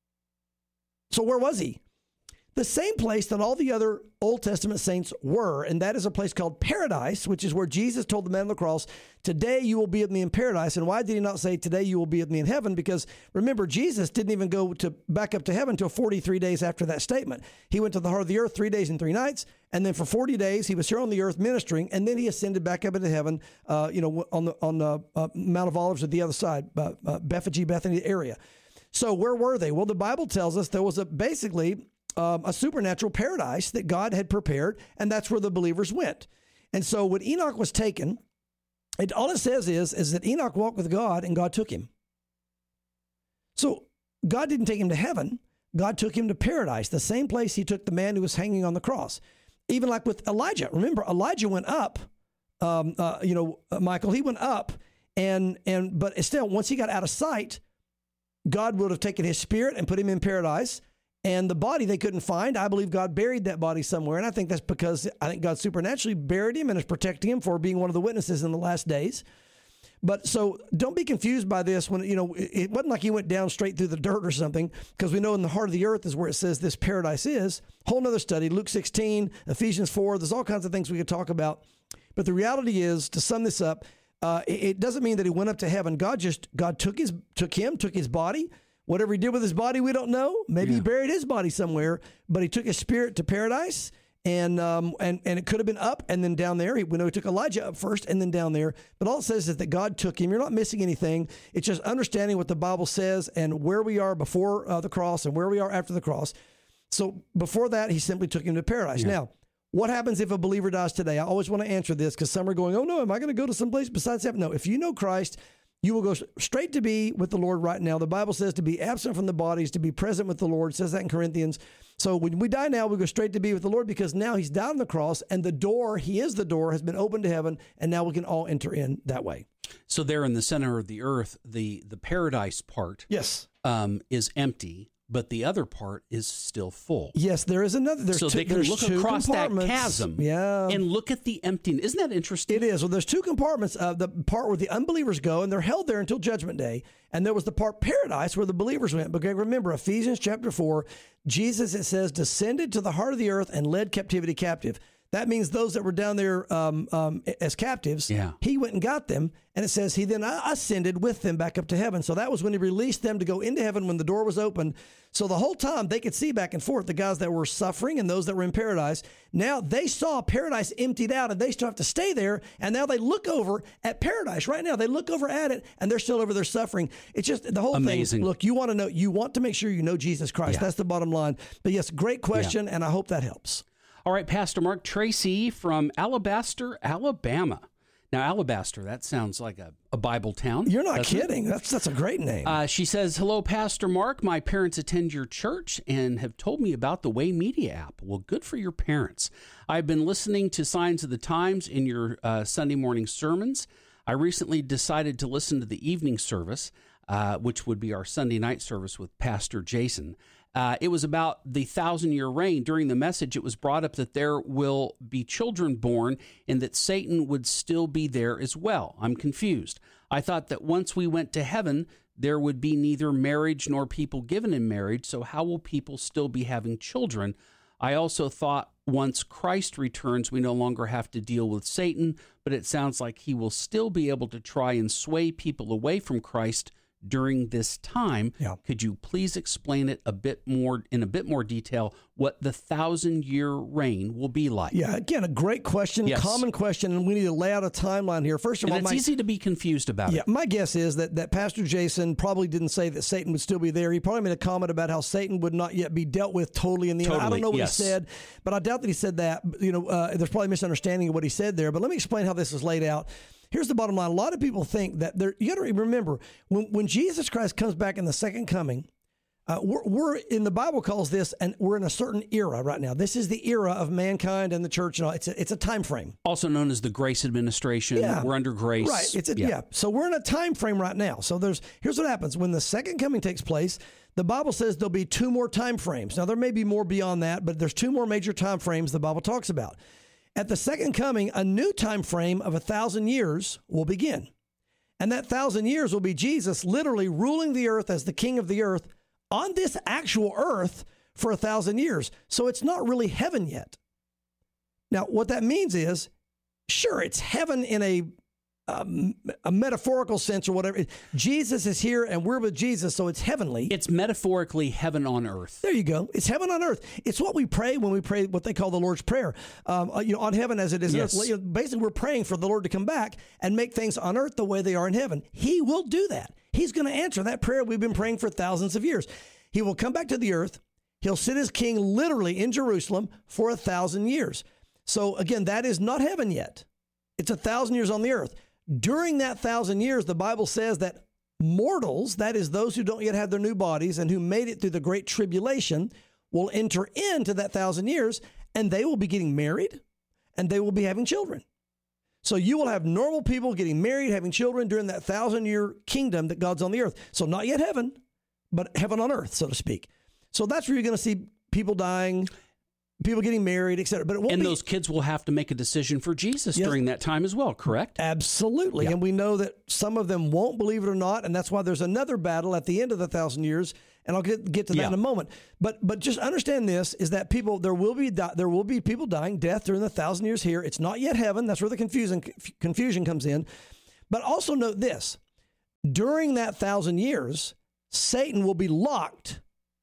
So where was he? The same place that all the other Old Testament saints were, and that is a place called paradise, which is where Jesus told the man on the cross, today you will be with me in paradise. And why did he not say, today you will be with me in heaven? Because remember, Jesus didn't even go to back up to heaven until forty-three days after that statement. He went to the heart of the earth three days and three nights. And then for forty days, he was here on the earth ministering. And then he ascended back up into heaven, uh, you know, on the on the uh, Mount of Olives at the other side, uh, uh, Bethany, Bethany area. So where were they? Well, the Bible tells us there was a basically um, a supernatural paradise that God had prepared, and that's where the believers went. And so when Enoch was taken, it, all it says is, is that Enoch walked with God and God took him. So God didn't take him to heaven. God took him to paradise, the same place he took the man who was hanging on the cross. Even like with Elijah. Remember, Elijah went up, um, uh, you know, uh, Michael, he went up, and and but still, once he got out of sight, God would have taken his spirit and put him in paradise, and the body they couldn't find. I believe God buried that body somewhere, and I think that's because I think God supernaturally buried him and is protecting him for being one of the witnesses in the last days. But so don't be confused by this when, you know, it, it wasn't like he went down straight through the dirt or something, because we know in the heart of the earth is where it says this paradise is. Whole nother study, Luke sixteen, Ephesians four, there's all kinds of things we could talk about. But the reality is, to sum this up, Uh, it, it doesn't mean that he went up to heaven. God just, God took his, took him, took his body. Whatever he did with his body, we don't know. Maybe Yeah. he buried his body somewhere, but he took his spirit to paradise, and um, and and it could have been up and then down there. He, we know he took Elijah up first and then down there. But all it says is that God took him. You're not missing anything. It's just understanding what the Bible says and where we are before uh, the cross and where we are after the cross. So before that, he simply took him to paradise. Yeah. Now, what happens if a believer dies today? I always want to answer this because some are going, oh no, am I going to go to some place besides heaven? No, if you know Christ, you will go straight to be with the Lord right now. The Bible says to be absent from the bodies, to be present with the Lord. It says that in Corinthians. So when we die now, we go straight to be with the Lord because now he's down on the cross and the door, he is the door, has been opened to heaven, and now we can all enter in that way. So there in the center of the earth, the, the paradise part Yes. um, is empty, but the other part is still full. Yes, there is another. There's so two, they can there's look two across that compartments. chasm Yeah. and look at the emptiness. Isn't that interesting? It is. Well, there's two compartments. Uh, the part where the unbelievers go, and they're held there until Judgment Day. And there was the part paradise where the believers went. But remember, Ephesians chapter four, Jesus, it says, descended to the heart of the earth and led captivity captive. That means those that were down there um, um, as captives, Yeah. he went and got them. And it says he then ascended with them back up to heaven. So that was when he released them to go into heaven when the door was opened. So the whole time they could see back and forth, the guys that were suffering and those that were in paradise. Now they saw paradise emptied out and they still have to stay there. And now they look over at paradise right now. They look over at it and they're still over there suffering. It's just the whole Amazing. thing. Look, you want to know, you want to make sure you know Jesus Christ. Yeah. That's the bottom line. But yes, great question. And I hope that helps. All right, Pastor Mark, Tracy from Alabaster, Alabama. Now, Alabaster, that sounds like a, a Bible town. You're not doesn't it? kidding. That's that's a great name. Uh, she says, hello, Pastor Mark. My parents attend your church and have told me about the Way Media app. Well, good for your parents. I've been listening to Signs of the Times in your uh, Sunday morning sermons. I recently decided to listen to the evening service, uh, which would be our Sunday night service with Pastor Jason. Uh, it was about the thousand-year reign. During the message, it was brought up that there will be children born and that Satan would still be there as well. I'm confused. I thought that once we went to heaven, there would be neither marriage nor people given in marriage, so how will people still be having children? I also thought once Christ returns, we no longer have to deal with Satan, but it sounds like he will still be able to try and sway people away from Christ during this time. Yeah. Could you please explain it a bit more in a bit more detail what the thousand year reign will be like? Yeah, again, a great question, Yes. common question, and we need to lay out a timeline here. First of And all, it's my, easy to be confused about yeah, it. my guess is that, that Pastor Jason probably didn't say that Satan would still be there. He probably made a comment about how Satan would not yet be dealt with totally in the end. I Totally, don't know what yes. he said, but I doubt that he said that. You know, uh, there's probably a misunderstanding of what he said there. But let me explain how this is laid out. Here's the bottom line. A lot of people think that there, you got to remember when, when Jesus Christ comes back in the second coming, uh, we're, we're in the Bible calls this, and we're in a certain era right now. This is the era of mankind and the church and all. It's a, it's a time frame. Also known as the Grace Administration. Yeah. We're under grace. Right. It's a, yeah. So we're in a time frame right now. So there's here's what happens when the second coming takes place. The Bible says there'll be two more time frames. Now there may be more beyond that, but there's two more major time frames the Bible talks about. At the second coming, a new time frame of a thousand years will begin. And that thousand years will be Jesus literally ruling the earth as the king of the earth on this actual earth for a thousand years. So it's not really heaven yet. Now, what that means is, sure, it's heaven in a Um, a metaphorical sense or whatever. Jesus is here and we're with Jesus, so it's heavenly. It's metaphorically heaven on earth. There you go. It's heaven on earth. It's what we pray when we pray what they call the Lord's Prayer. Um, you know, on heaven as it is. Yes. On earth. You know, basically, we're praying for the Lord to come back and make things on earth the way they are in heaven. He will do that. He's going to answer that prayer we've been praying for thousands of years. He will come back to the earth. He'll sit as king literally in Jerusalem for a thousand years. So again, that is not heaven yet. It's a thousand years on the earth. During that thousand years, the Bible says that mortals, that is those who don't yet have their new bodies and who made it through the great tribulation, will enter into that thousand years and they will be getting married and they will be having children. So you will have normal people getting married, having children during that thousand year kingdom that God's on the earth. So not yet heaven, but heaven on earth, so to speak. So that's where you're going to see people dying, people getting married, et cetera. But it won't And be, those kids will have to make a decision for Jesus Yes. during that time as well, correct? Absolutely. Yeah. And we know that some of them won't, believe it or not. And that's why there's another battle at the end of the thousand years. And I'll get, get to that Yeah. in a moment. But but just understand this is that people, there will be di- there will be people dying, death during the thousand years here. It's not yet heaven. That's where the confusion, confusion comes in. But also note this. During that thousand years, Satan will be locked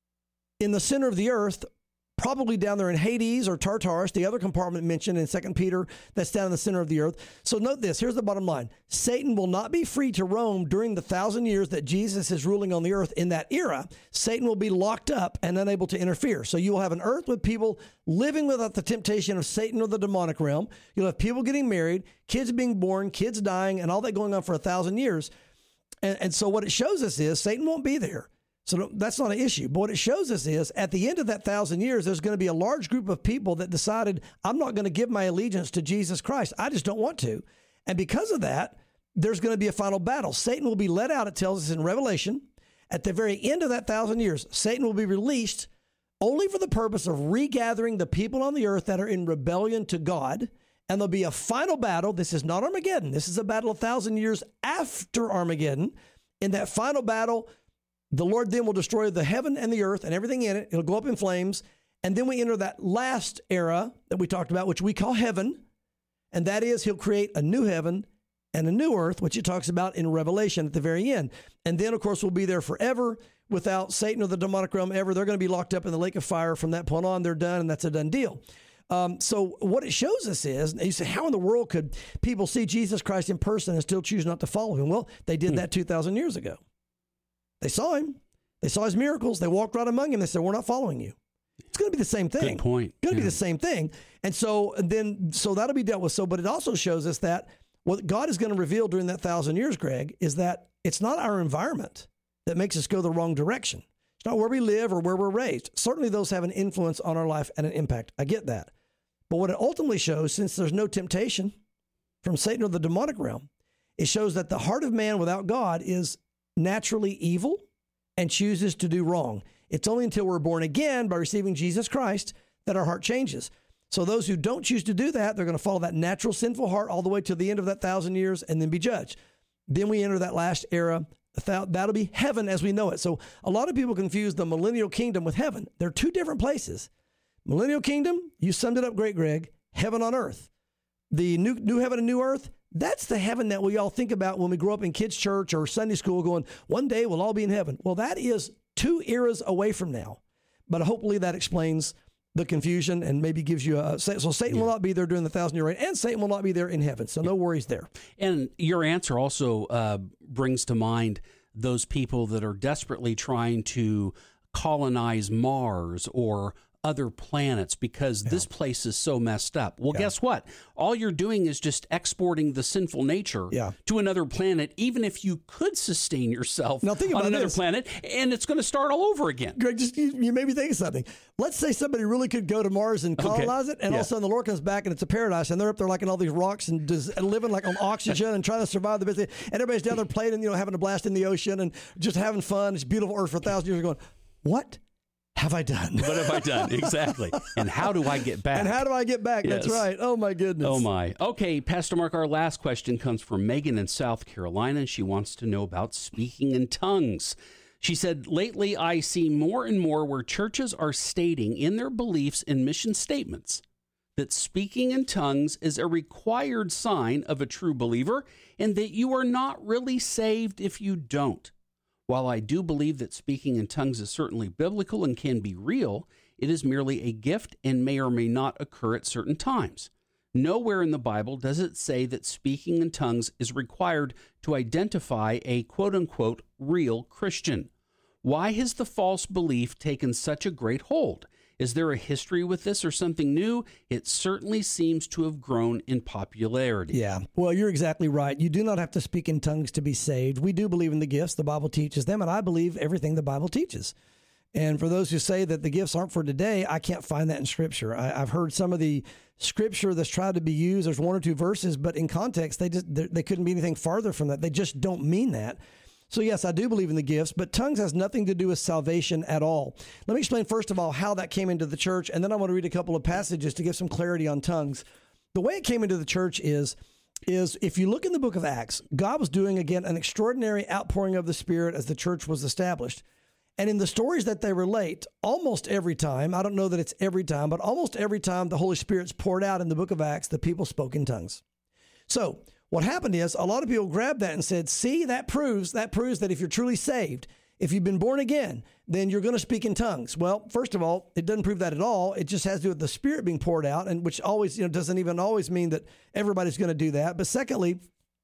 in the center of the earth, probably down there in Hades or Tartarus, the other compartment mentioned in Second Peter that's down in the center of the earth. So note this, here's the bottom line. Satan will not be free to roam during the thousand years that Jesus is ruling on the earth. In that era, Satan will be locked up and unable to interfere. So you will have an earth with people living without the temptation of Satan or the demonic realm. You'll have people getting married, kids being born, kids dying, and all that going on for a thousand years. And, and so what it shows us is Satan won't be there. So that's not an issue. But what it shows us is at the end of that thousand years, there's going to be a large group of people that decided, I'm not going to give my allegiance to Jesus Christ. I just don't want to. And because of that, there's going to be a final battle. Satan will be let out, it tells us in Revelation. At the very end of that thousand years, Satan will be released only for the purpose of regathering the people on the earth that are in rebellion to God. And there'll be a final battle. This is not Armageddon. This is a battle a thousand years after Armageddon. In that final battle, the Lord then will destroy the heaven and the earth and everything in it. It'll go up in flames. And then we enter that last era that we talked about, which we call heaven. And that is he'll create a new heaven and a new earth, which it talks about in Revelation at the very end. And then, of course, we'll be there forever without Satan or the demonic realm ever. They're going to be locked up in the lake of fire. From that point on, they're done, and that's a done deal. Um, so what it shows us is, you say, how in the world could people see Jesus Christ in person and still choose not to follow him? Well, they did that two thousand years ago. They saw him. They saw his miracles. They walked right among him. They said, we're not following you. It's going to be the same thing. Good point. It's going to Yeah. be the same thing. And so and then, so that'll be dealt with. So, but it also shows us that what God is going to reveal during that thousand years, Greg, is that it's not our environment that makes us go the wrong direction. It's not where we live or where we're raised. Certainly those have an influence on our life and an impact. I get that. But what it ultimately shows, since there's no temptation from Satan or the demonic realm, it shows that the heart of man without God is naturally evil and chooses to do wrong. It's only until we're born again by receiving Jesus Christ that our heart changes. So those who don't choose to do that, they're going to follow that natural sinful heart all the way to the end of that thousand years and then be judged. Then we enter that last era. That'll be heaven as we know it. So a lot of people confuse the millennial kingdom with heaven. They're two different places. Millennial kingdom, you summed it up great, Greg, heaven on earth. The new, new heaven and new earth, that's the heaven that we all think about when we grow up in kids' church or Sunday school going, one day we'll all be in heaven. Well, that is two eras away from now. But hopefully that explains the confusion and maybe gives you a... So Satan yeah. will not be there during the thousand-year reign, and Satan will not be there in heaven. So no worries there. And your answer also uh, brings to mind those people that are desperately trying to colonize Mars or other planets because yeah. this place is so messed up. Well, yeah. guess what? All you're doing is just exporting the sinful nature yeah. to another planet, even if you could sustain yourself now, think on about another this. planet, and it's going to start all over again. Greg, just you, you made me think of something. Let's say somebody really could go to Mars and colonize okay. it, and yeah. all of a sudden the Lord comes back and it's a paradise, and they're up there like in all these rocks and, does, and living like on oxygen and trying to survive the business. And everybody's down there playing and you know having a blast in the ocean and just having fun. It's beautiful Earth for a thousand years. Going, what have I done? What have I done? Exactly. And how do I get back? And how do I get back? Yes. That's right. Oh, my goodness. Oh, my. Okay, Pastor Mark, our last question comes from Megan in South Carolina, and she wants to know about speaking in tongues. She said, lately I see more and more where churches are stating in their beliefs and mission statements that speaking in tongues is a required sign of a true believer and that you are not really saved if you don't. While I do believe that speaking in tongues is certainly biblical and can be real, it is merely a gift and may or may not occur at certain times. Nowhere in the Bible does it say that speaking in tongues is required to identify a quote-unquote real Christian. Why has the false belief taken such a great hold? Is there a history with this or something new? It certainly seems to have grown in popularity. Yeah, well, you're exactly right. You do not have to speak in tongues to be saved. We do believe in the gifts. The Bible teaches them, and I believe everything the Bible teaches. And for those who say that the gifts aren't for today, I can't find that in Scripture. I, I've heard some of the Scripture that's tried to be used. There's one or two verses, but in context, they just they couldn't be anything farther from that. They just don't mean that. So yes, I do believe in the gifts, but tongues has nothing to do with salvation at all. Let me explain, first of all, how that came into the church, and then I want to read a couple of passages to give some clarity on tongues. The way it came into the church is, is if you look in the book of Acts, God was doing, again, an extraordinary outpouring of the Spirit as the church was established. And in the stories that they relate, almost every time, I don't know that it's every time, but almost every time the Holy Spirit's poured out in the book of Acts, the people spoke in tongues. So what happened is a lot of people grabbed that and said, see, that proves that proves that if you're truly saved, if you've been born again, then you're going to speak in tongues. Well, first of all, it doesn't prove that at all. It just has to do with the Spirit being poured out, and which always, you know, doesn't even always mean that everybody's going to do that. But secondly,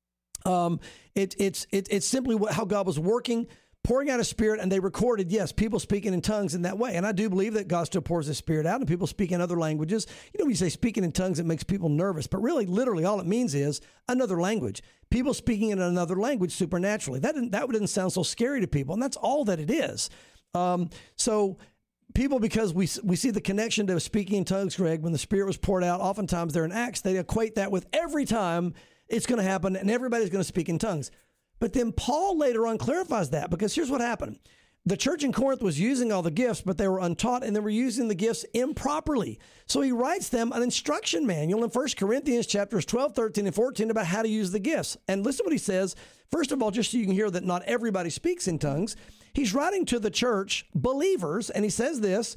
um, it, it's it, it's simply what, how God was working, pouring out a Spirit, and they recorded, yes, people speaking in tongues in that way. And I do believe that God still pours His Spirit out and people speak in other languages. You know, when you say speaking in tongues, it makes people nervous. But really, literally, all it means is another language. People speaking in another language supernaturally. That didn't, that didn't sound so scary to people. And that's all that it is. Um, so people, because we we see the connection to speaking in tongues, Greg, when the Spirit was poured out, oftentimes they're in Acts, they equate that with every time it's going to happen and everybody's going to speak in tongues. But then Paul later on clarifies that, because here's what happened. The church in Corinth was using all the gifts, but they were untaught, and they were using the gifts improperly. So he writes them an instruction manual in First Corinthians chapters twelve, thirteen, and fourteen about how to use the gifts. And listen to what he says. First of all, just so you can hear that not everybody speaks in tongues, he's writing to the church believers, and he says this,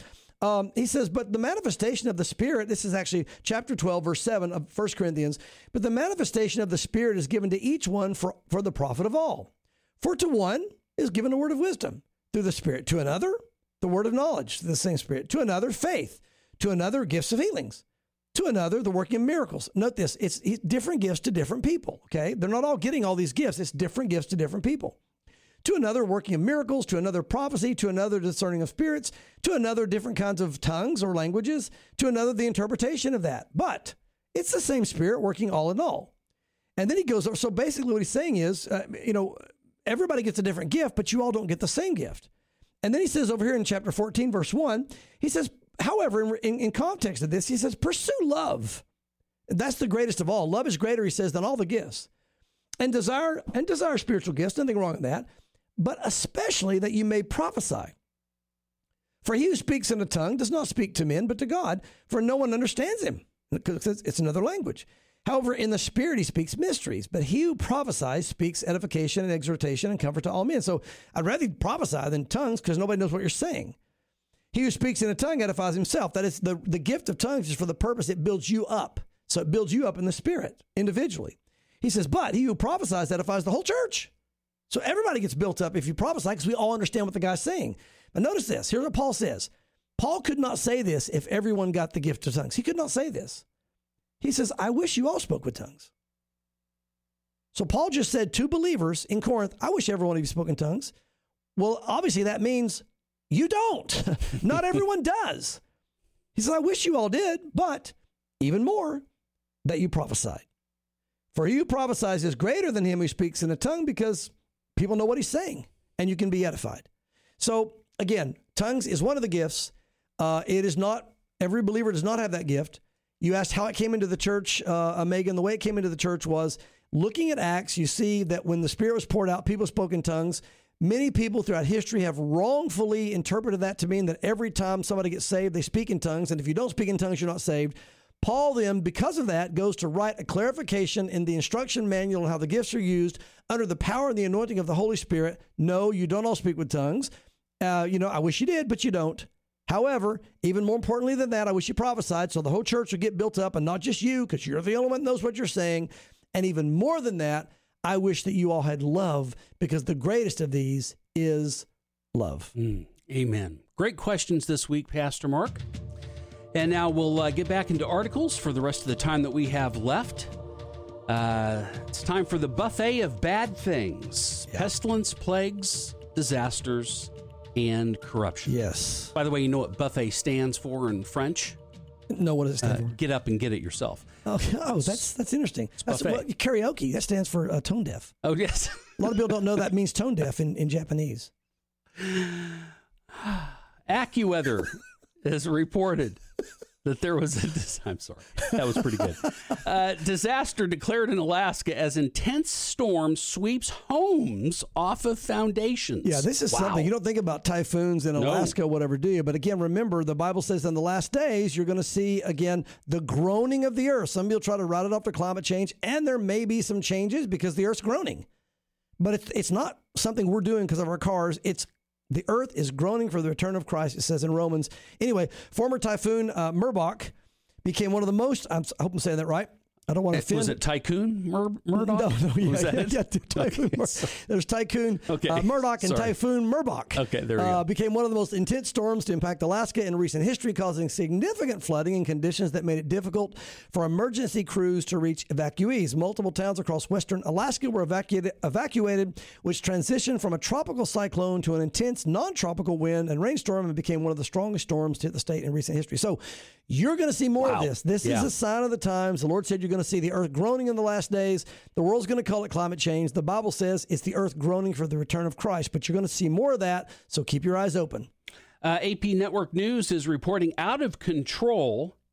Um, he says, but the manifestation of the Spirit, this is actually chapter twelve, verse seven of First Corinthians, but the manifestation of the Spirit is given to each one for, for the profit of all. For to one is given a word of wisdom through the Spirit, to another, the word of knowledge through the same Spirit, to another, faith, to another, gifts of healings, to another, the working of miracles. Note this, it's different gifts to different people, okay? They're not all getting all these gifts. It's different gifts to different people. To another, working of miracles, to another, prophecy, to another, discerning of spirits, to another, different kinds of tongues or languages, to another, the interpretation of that. But it's the same Spirit working all in all. And then he goes, so basically what he's saying is, uh, you know, everybody gets a different gift, but you all don't get the same gift. And then he says over here in chapter fourteen, verse one, he says, however, in, in, in context of this, he says, pursue love. That's the greatest of all. Love is greater, he says, than all the gifts. And desire, and desire spiritual gifts, nothing wrong with that. But especially that you may prophesy. For he who speaks in a tongue does not speak to men, but to God, for no one understands him, because it's another language. However, in the Spirit he speaks mysteries, but he who prophesies speaks edification and exhortation and comfort to all men. So I'd rather prophesy than tongues, because nobody knows what you're saying. He who speaks in a tongue edifies himself. That is, the, the gift of tongues is for the purpose it builds you up. So it builds you up in the Spirit, individually. He says, but he who prophesies edifies the whole church. So everybody gets built up if you prophesy, because we all understand what the guy's saying. But notice this. Here's what Paul says. Paul could not say this if everyone got the gift of tongues. He could not say this. He says, I wish you all spoke with tongues. So Paul just said to believers in Corinth, I wish everyone of you spoke in tongues. Well, obviously that means you don't. Not everyone does. He says, I wish you all did, but even more, that you prophesied. For he who prophesies is greater than him who speaks in a tongue, because people know what he's saying, and you can be edified. So, again, tongues is one of the gifts. Uh, it is not, every believer does not have that gift. You asked how it came into the church, uh, Megan. The way it came into the church was, looking at Acts, you see that when the Spirit was poured out, people spoke in tongues. Many people throughout history have wrongfully interpreted that to mean that every time somebody gets saved, they speak in tongues, and if you don't speak in tongues, you're not saved. Paul then, because of that, goes to write a clarification in the instruction manual on how the gifts are used under the power and the anointing of the Holy Spirit. No, you don't all speak with tongues. Uh, you know, I wish you did, but you don't. However, even more importantly than that, I wish you prophesied so the whole church would get built up, and not just you, because you're the only one that knows what you're saying. And even more than that, I wish that you all had love, because the greatest of these is love. Mm, amen. Great questions this week, Pastor Mark. And now we'll uh, get back into articles for the rest of the time that we have left. Uh, it's time for the buffet of bad things. Yeah. Pestilence, plagues, disasters, and corruption. Yes. By the way, you know what buffet stands for in French? No, what does it stand uh, for? Get up and get it yourself. Oh, oh that's that's interesting. That's buffet. Well, karaoke. That stands for uh, tone deaf. Oh, yes. A lot of people don't know that means tone deaf in, in Japanese. AccuWeather has reported that there was a, I'm sorry, that was pretty good. Uh, disaster declared in Alaska as intense storm sweeps homes off of foundations. Yeah, this is wow. something you don't think about typhoons in Alaska, no. whatever, do you? But again, remember, the Bible says in the last days, you're going to see, again, the groaning of the earth. Some people try to write it off to climate change, and there may be some changes because the earth's groaning. But it's, it's not something we're doing because of our cars. It's the earth is groaning for the return of Christ, it says in Romans. Anyway, former typhoon uh, Merbok became one of the most, I'm, I hope I'm saying that right. I don't want to offend. Was it Tycoon Mur- Murdoch? No, no, yeah, was that yeah, it? yeah, Typhoon. Okay, Mur- so- There's Tycoon Okay, uh, Murdoch and sorry. Typhoon Merbok. Okay, there we uh, go. Became one of the most intense storms to impact Alaska in recent history, causing significant flooding and conditions that made it difficult for emergency crews to reach evacuees. Multiple towns across western Alaska were evacuated, evacuated, which transitioned from a tropical cyclone to an intense non-tropical wind and rainstorm and became one of the strongest storms to hit the state in recent history. So you're going to see more Wow. of this. This Yeah. is a sign of the times. The Lord said you're going to see the earth groaning in the last days. The world's going to call it climate change. The Bible says it's the earth groaning for the return of Christ, but you're going to see more of that, so keep your eyes open. Uh, A P Network News is reporting out of control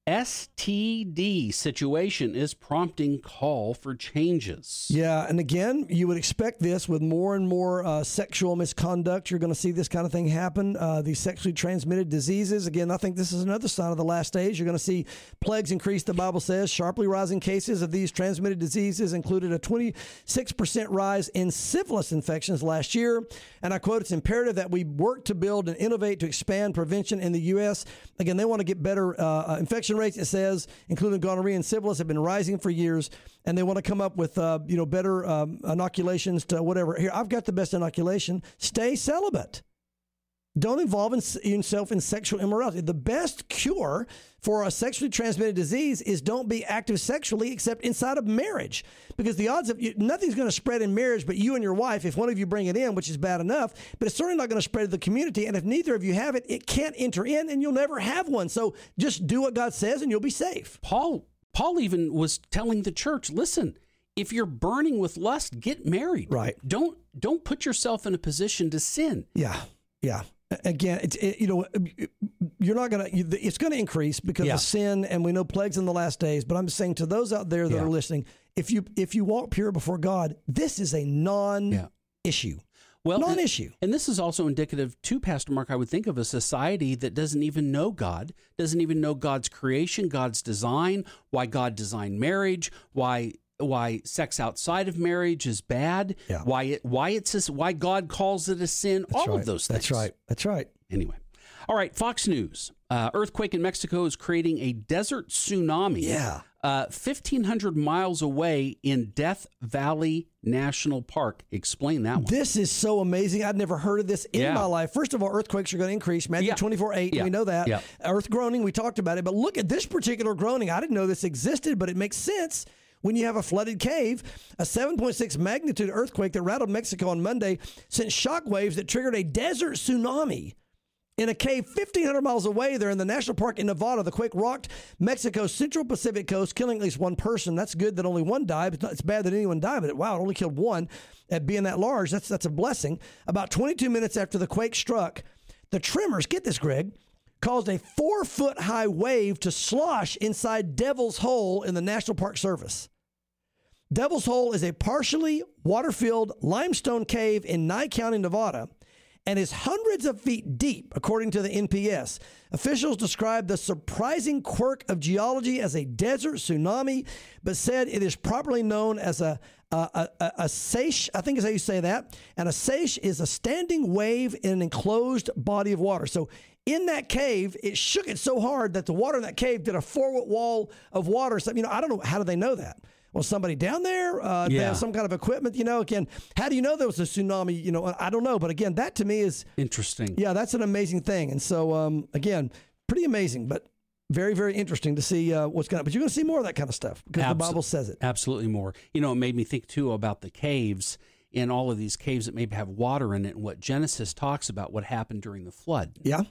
S T D situation is prompting call for changes. Yeah, and again, you would expect this with more and more uh, sexual misconduct. You're going to see this kind of thing happen. Uh, these sexually transmitted diseases. Again, I think this is another sign of the last days. You're going to see plagues increase, the Bible says. Sharply rising cases of these transmitted diseases included a twenty-six percent rise in syphilis infections last year. And I quote, it's imperative that we work to build and innovate to expand prevention in the U S. Again, they want to get better uh, infection rates, it says, including gonorrhea and syphilis, have been rising for years, and they want to come up with uh, you know better um, inoculations to whatever. Here, I've got the best inoculation. Stay celibate. Don't involve in, yourself in sexual immorality. The best cure for a sexually transmitted disease is don't be active sexually except inside of marriage, because the odds of you, nothing's going to spread in marriage but you and your wife if one of you bring it in, which is bad enough, but it's certainly not going to spread to the community. And if neither of you have it, it can't enter in and you'll never have one. So just do what God says and you'll be safe. Paul, Paul even was telling the church, listen, if you're burning with lust, get married. Right. Don't, don't put yourself in a position to sin. Yeah. Yeah. Again, it's, it, you know, you're not going to, it's going to increase because Yeah. of sin, and we know plagues in the last days. But I'm just saying to those out there that Yeah. are listening, if you if you walk pure before God, this is a non-issue. Well, non-issue. And, and this is also indicative to Pastor Mark, I would think, of a society that doesn't even know God, doesn't even know God's creation, God's design, why God designed marriage, why why sex outside of marriage is bad, Yeah. why it why it's a, why God calls it a sin, That's all right. of those things. That's right. That's right. Anyway. All right, Fox News. Uh, earthquake in Mexico is creating a desert tsunami. Yeah. Uh, fifteen hundred miles away in Death Valley National Park. Explain that one. This is so amazing. I'd never heard of this in Yeah. my life. First of all, earthquakes are going to increase. Matthew Yeah. twenty-four eight, Yeah. we know that. Yeah. Earth groaning, we talked about it. But look at this particular groaning. I didn't know this existed, but it makes sense. When you have a flooded cave, a seven point six magnitude earthquake that rattled Mexico on Monday sent shockwaves that triggered a desert tsunami in a cave fifteen hundred miles away there in the national park in Nevada. The quake rocked Mexico's central Pacific coast, killing at least one person. That's good that only one died. It's, not, it's bad that anyone died, but wow, it only killed one. At being that large, that's, that's a blessing. About twenty-two minutes after the quake struck, the tremors, get this, Greg, caused a four-foot-high wave to slosh inside Devil's Hole in the National Park Service. Devil's Hole is a partially water-filled limestone cave in Nye County, Nevada, and is hundreds of feet deep, according to the N P S. Officials described the surprising quirk of geology as a desert tsunami, but said it is properly known as a a, a, a seiche, I think is how you say that. And a seiche is a standing wave in an enclosed body of water. So in that cave, it shook it so hard that the water in that cave did a four-foot wall of water. So, you know, I don't know, how do they know that? Well, somebody down there, uh, they Yeah. have some kind of equipment, you know, again, how do you know there was a tsunami? You know, I don't know. But again, that to me is, Interesting. yeah, that's an amazing thing. And so, um, again, pretty amazing, but very, very interesting to see uh, what's going to, but you're going to see more of that kind of stuff because the Abso- Bible says it. Absolutely more. You know, it made me think, too, about the caves, in all of these caves that maybe have water in it, and what Genesis talks about what happened during the flood. Yeah.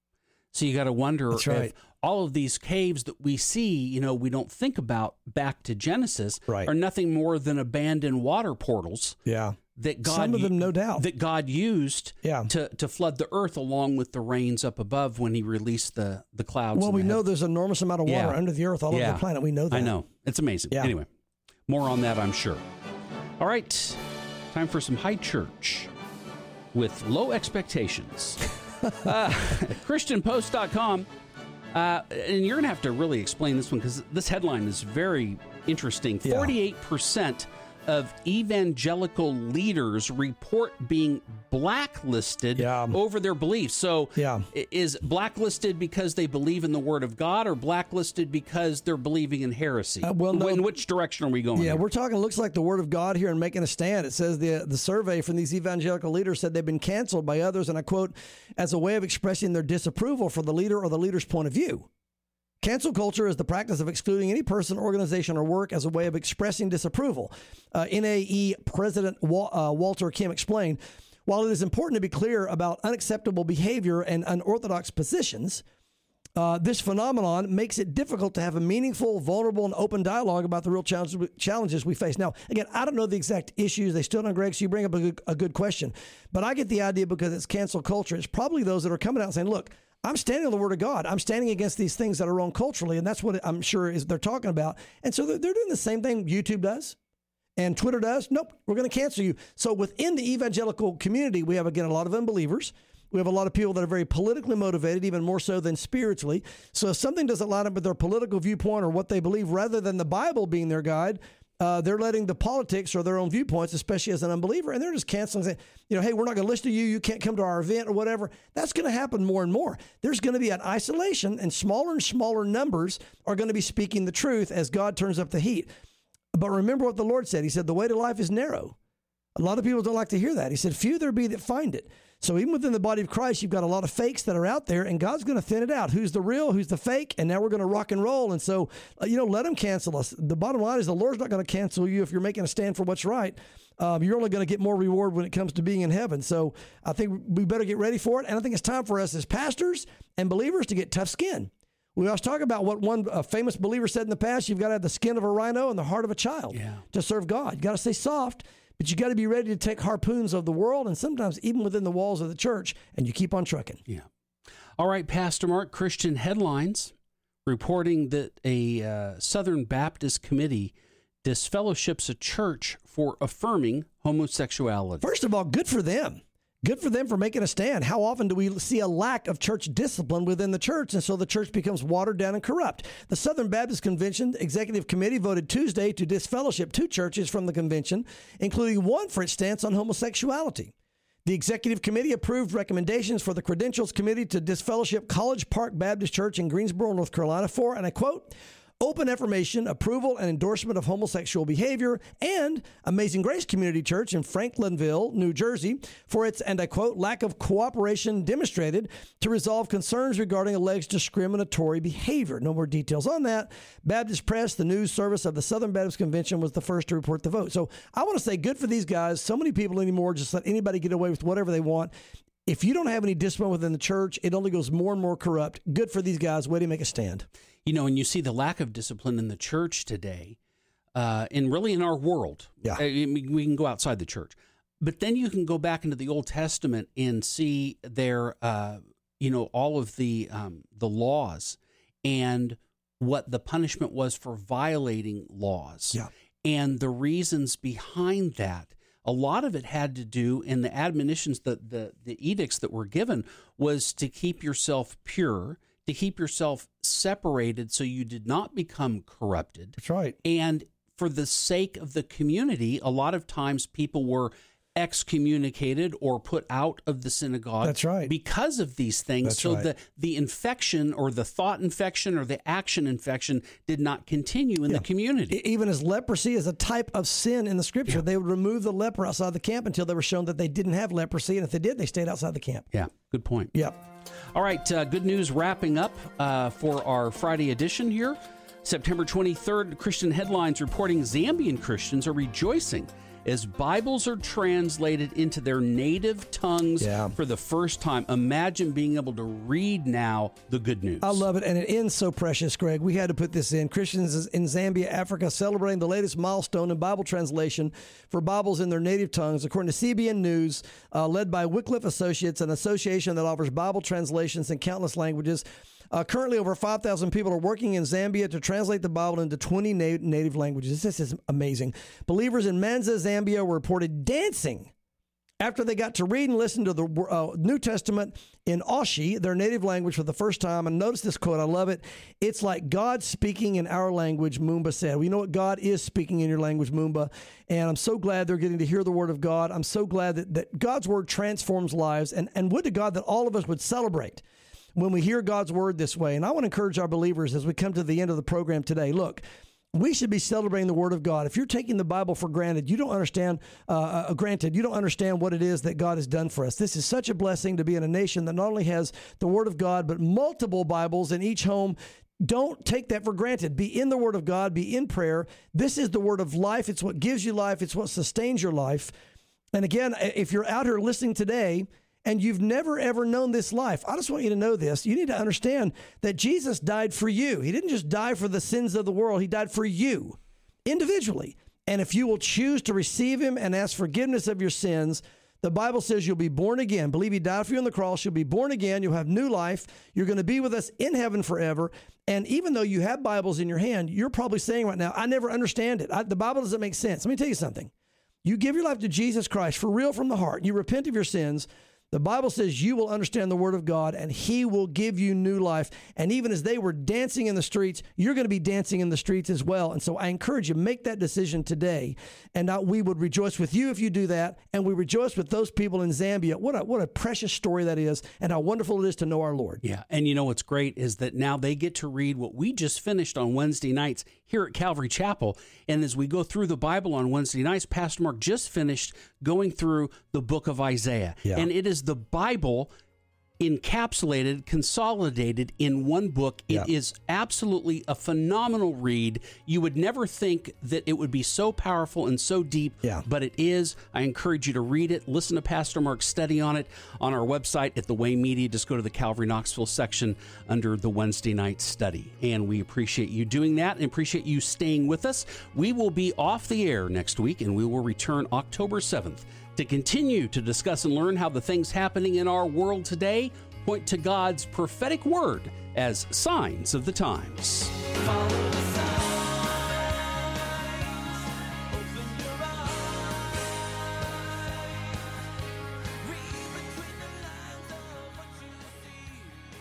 So you got to wonder That's if right. all of these caves that we see, you know, we don't think about back to Genesis, Right. are nothing more than abandoned water portals Yeah. that God Some of them, u- no doubt. that God used Yeah. to to flood the earth along with the rains up above when He released the the clouds. Well, and we the know heaven. there's an enormous amount of water Yeah. under the earth all Yeah. over the planet. We know that. I know. It's amazing. Yeah. Anyway, more on that, I'm sure. All right, time for some high church with low expectations. uh, Christian Post dot com. Uh, and you're going to have to really explain this one because this headline is very interesting. Yeah. forty-eight percent of evangelical leaders report being blacklisted Yeah. over their beliefs. So Yeah. i- is blacklisted because they believe in the Word of God, or blacklisted because they're believing in heresy? Uh, well, no. In which direction are we going? Yeah, here? we're talking, looks like the Word of God here and making a stand. It says the the survey from these evangelical leaders said they've been canceled by others, and I quote, as a way of expressing their disapproval for the leader or the leader's point of view. Cancel culture is the practice of excluding any person, organization, or work as a way of expressing disapproval. Uh, N A E President Wa- uh, Walter Kim explained, while it is important to be clear about unacceptable behavior and unorthodox positions, Uh, this phenomenon makes it difficult to have a meaningful, vulnerable, and open dialogue about the real challenges we, challenges we face. Now, again, I don't know the exact issues. They still don't, Greg, so you bring up a good, a good question. But I get the idea because it's cancel culture. It's probably those that are coming out and saying, look, I'm standing on the Word of God. I'm standing against these things that are wrong culturally, and that's what I'm sure is they're talking about. And so they're, they're doing the same thing YouTube does and Twitter does. Nope, we're going to cancel you. So within the evangelical community, we have, again, a lot of unbelievers. We have a lot of people that are very politically motivated, even more so than spiritually. So if something doesn't line up with their political viewpoint or what they believe, rather than the Bible being their guide, Uh, they're letting the politics or their own viewpoints, especially as an unbeliever, and they're just canceling, saying, you know, hey, we're not going to listen to you. You can't come to our event or whatever. That's going to happen more and more. There's going to be an isolation, and smaller and smaller numbers are going to be speaking the truth as God turns up the heat. But remember what the Lord said. He said, the way to life is narrow. A lot of people don't like to hear that. He said, few there be that find it. So even within the body of Christ, you've got a lot of fakes that are out there, and God's going to thin it out. Who's the real? Who's the fake? And now we're going to rock and roll. And so, uh, you know, let them cancel us. The bottom line is the Lord's not going to cancel you if you're making a stand for what's right. Um, you're only going to get more reward when it comes to being in heaven. So I think we better get ready for it. And I think it's time for us as pastors and believers to get tough skin. We always talk about what one uh, famous believer said in the past. You've got to have the skin of a rhino and the heart of a child yeah. to serve God. You got to stay soft. But you got to be ready to take harpoons of the world and sometimes even within the walls of the church, and you keep on trucking. Yeah. All right, Pastor Mark, Christian Headlines reporting that a uh, Southern Baptist committee disfellowships a church for affirming homosexuality. First of all, good for them. Good for them for making a stand. How often do we see a lack of church discipline within the church, and so the church becomes watered down and corrupt? The Southern Baptist Convention Executive Committee voted Tuesday to disfellowship two churches from the convention, including one for its stance on homosexuality. The Executive Committee approved recommendations for the Credentials Committee to disfellowship College Park Baptist Church in Greensboro, North Carolina for, and I quote, open affirmation, approval, and endorsement of homosexual behavior, and Amazing Grace Community Church in Franklinville, New Jersey, for its, and I quote, lack of cooperation demonstrated to resolve concerns regarding alleged discriminatory behavior. No more details on that. Baptist Press, the news service of the Southern Baptist Convention, was the first to report the vote. So I want to say good for these guys. So many people anymore just let anybody get away with whatever they want. If you don't have any discipline within the church, it only goes more and more corrupt. Good for these guys. Way to make a stand. You know, and you see the lack of discipline in the church today, uh, and really in our world. Yeah. I mean, we can go outside the church. But then you can go back into the Old Testament and see their, uh, you know, all of the um, the laws and what the punishment was for violating laws. Yeah. And the reasons behind that. A lot of it had to do, in the admonitions, that the, the edicts that were given was to keep yourself pure, to keep yourself separated so you did not become corrupted. That's right. And for the sake of the community, a lot of times people were excommunicated or put out of the synagogue. That's right. Because of these things. That's so right. the, the infection or the thought infection or the action infection did not continue in Yeah. the community. E- Even as leprosy is a type of sin in the scripture, yeah. they would remove the leper outside the camp until they were shown that they didn't have leprosy. And if they did, they stayed outside the camp. Yeah, good point. Yep. All right, uh, good news wrapping up uh, for our Friday edition here. September twenty-third, Christian Headlines reporting Zambian Christians are rejoicing as Bibles are translated into their native tongues Yeah. for the first time. Imagine being able to read now the good news. I love it, and it ends so precious, Greg. We had to put this in. Christians in Zambia, Africa, celebrating the latest milestone in Bible translation for Bibles in their native tongues, according to C B N News, uh, led by Wycliffe Associates, an association that offers Bible translations in countless languages. Uh, currently, over five thousand people are working in Zambia to translate the Bible into twenty na- native languages. This is amazing. Believers in Manza, Zambia, were reported dancing after they got to read and listen to the uh, New Testament in Oshi, their native language, for the first time. And notice this quote. I love it. It's like God speaking in our language, Mumba said. We know what God is speaking in your language, Mumba. And I'm so glad they're getting to hear the word of God. I'm so glad that, that God's word transforms lives. And, and would to God that all of us would celebrate when we hear God's word this way. And I want to encourage our believers as we come to the end of the program today. Look, we should be celebrating the word of God. If you're taking the Bible for granted, you don't understand, uh, uh, granted, you don't understand what it is that God has done for us. This is such a blessing to be in a nation that not only has the word of God, but multiple Bibles in each home. Don't take that for granted. Be in the word of God, be in prayer. This is the word of life. It's what gives you life. It's what sustains your life. And again, if you're out here listening today, and you've never, ever known this life, I just want you to know this. You need to understand that Jesus died for you. He didn't just die for the sins of the world. He died for you individually. And if you will choose to receive him and ask forgiveness of your sins, The Bible says you'll be born again. Believe he died for you on the cross. You'll be born again. You'll have new life. You're going to be with us in heaven forever. And even though you have Bibles in your hand, you're probably saying right now, I never understand it. I, the Bible doesn't make sense. Let me tell you something. You give your life to Jesus Christ for real from the heart. You repent of your sins. The Bible says you will understand the Word of God, and he will give you new life. And even as they were dancing in the streets, you're going to be dancing in the streets as well. And so I encourage you, make that decision today. And uh, we would rejoice with you if you do that. And we rejoice with those people in Zambia. What a, what a precious story that is, and how wonderful it is to know our Lord. Yeah, and you know what's great is that now they get to read what we just finished on Wednesday nights here at Calvary Chapel. And as we go through the Bible on Wednesday nights, Pastor Mark just finished going through the book of Isaiah. Yeah. And it is the Bible encapsulated, consolidated in one book. It Yeah. is absolutely a phenomenal read. You would never think that it would be so powerful and so deep, Yeah. but it is. I encourage you to read it. Listen to Pastor Mark's study on it on our website at The Way Media. Just go to the Calvary Knoxville section under the Wednesday night study. And we appreciate you doing that and appreciate you staying with us. We will be off the air next week, and we will return October seventh to continue to discuss and learn how the things happening in our world today point to God's prophetic word as signs of the times. Follow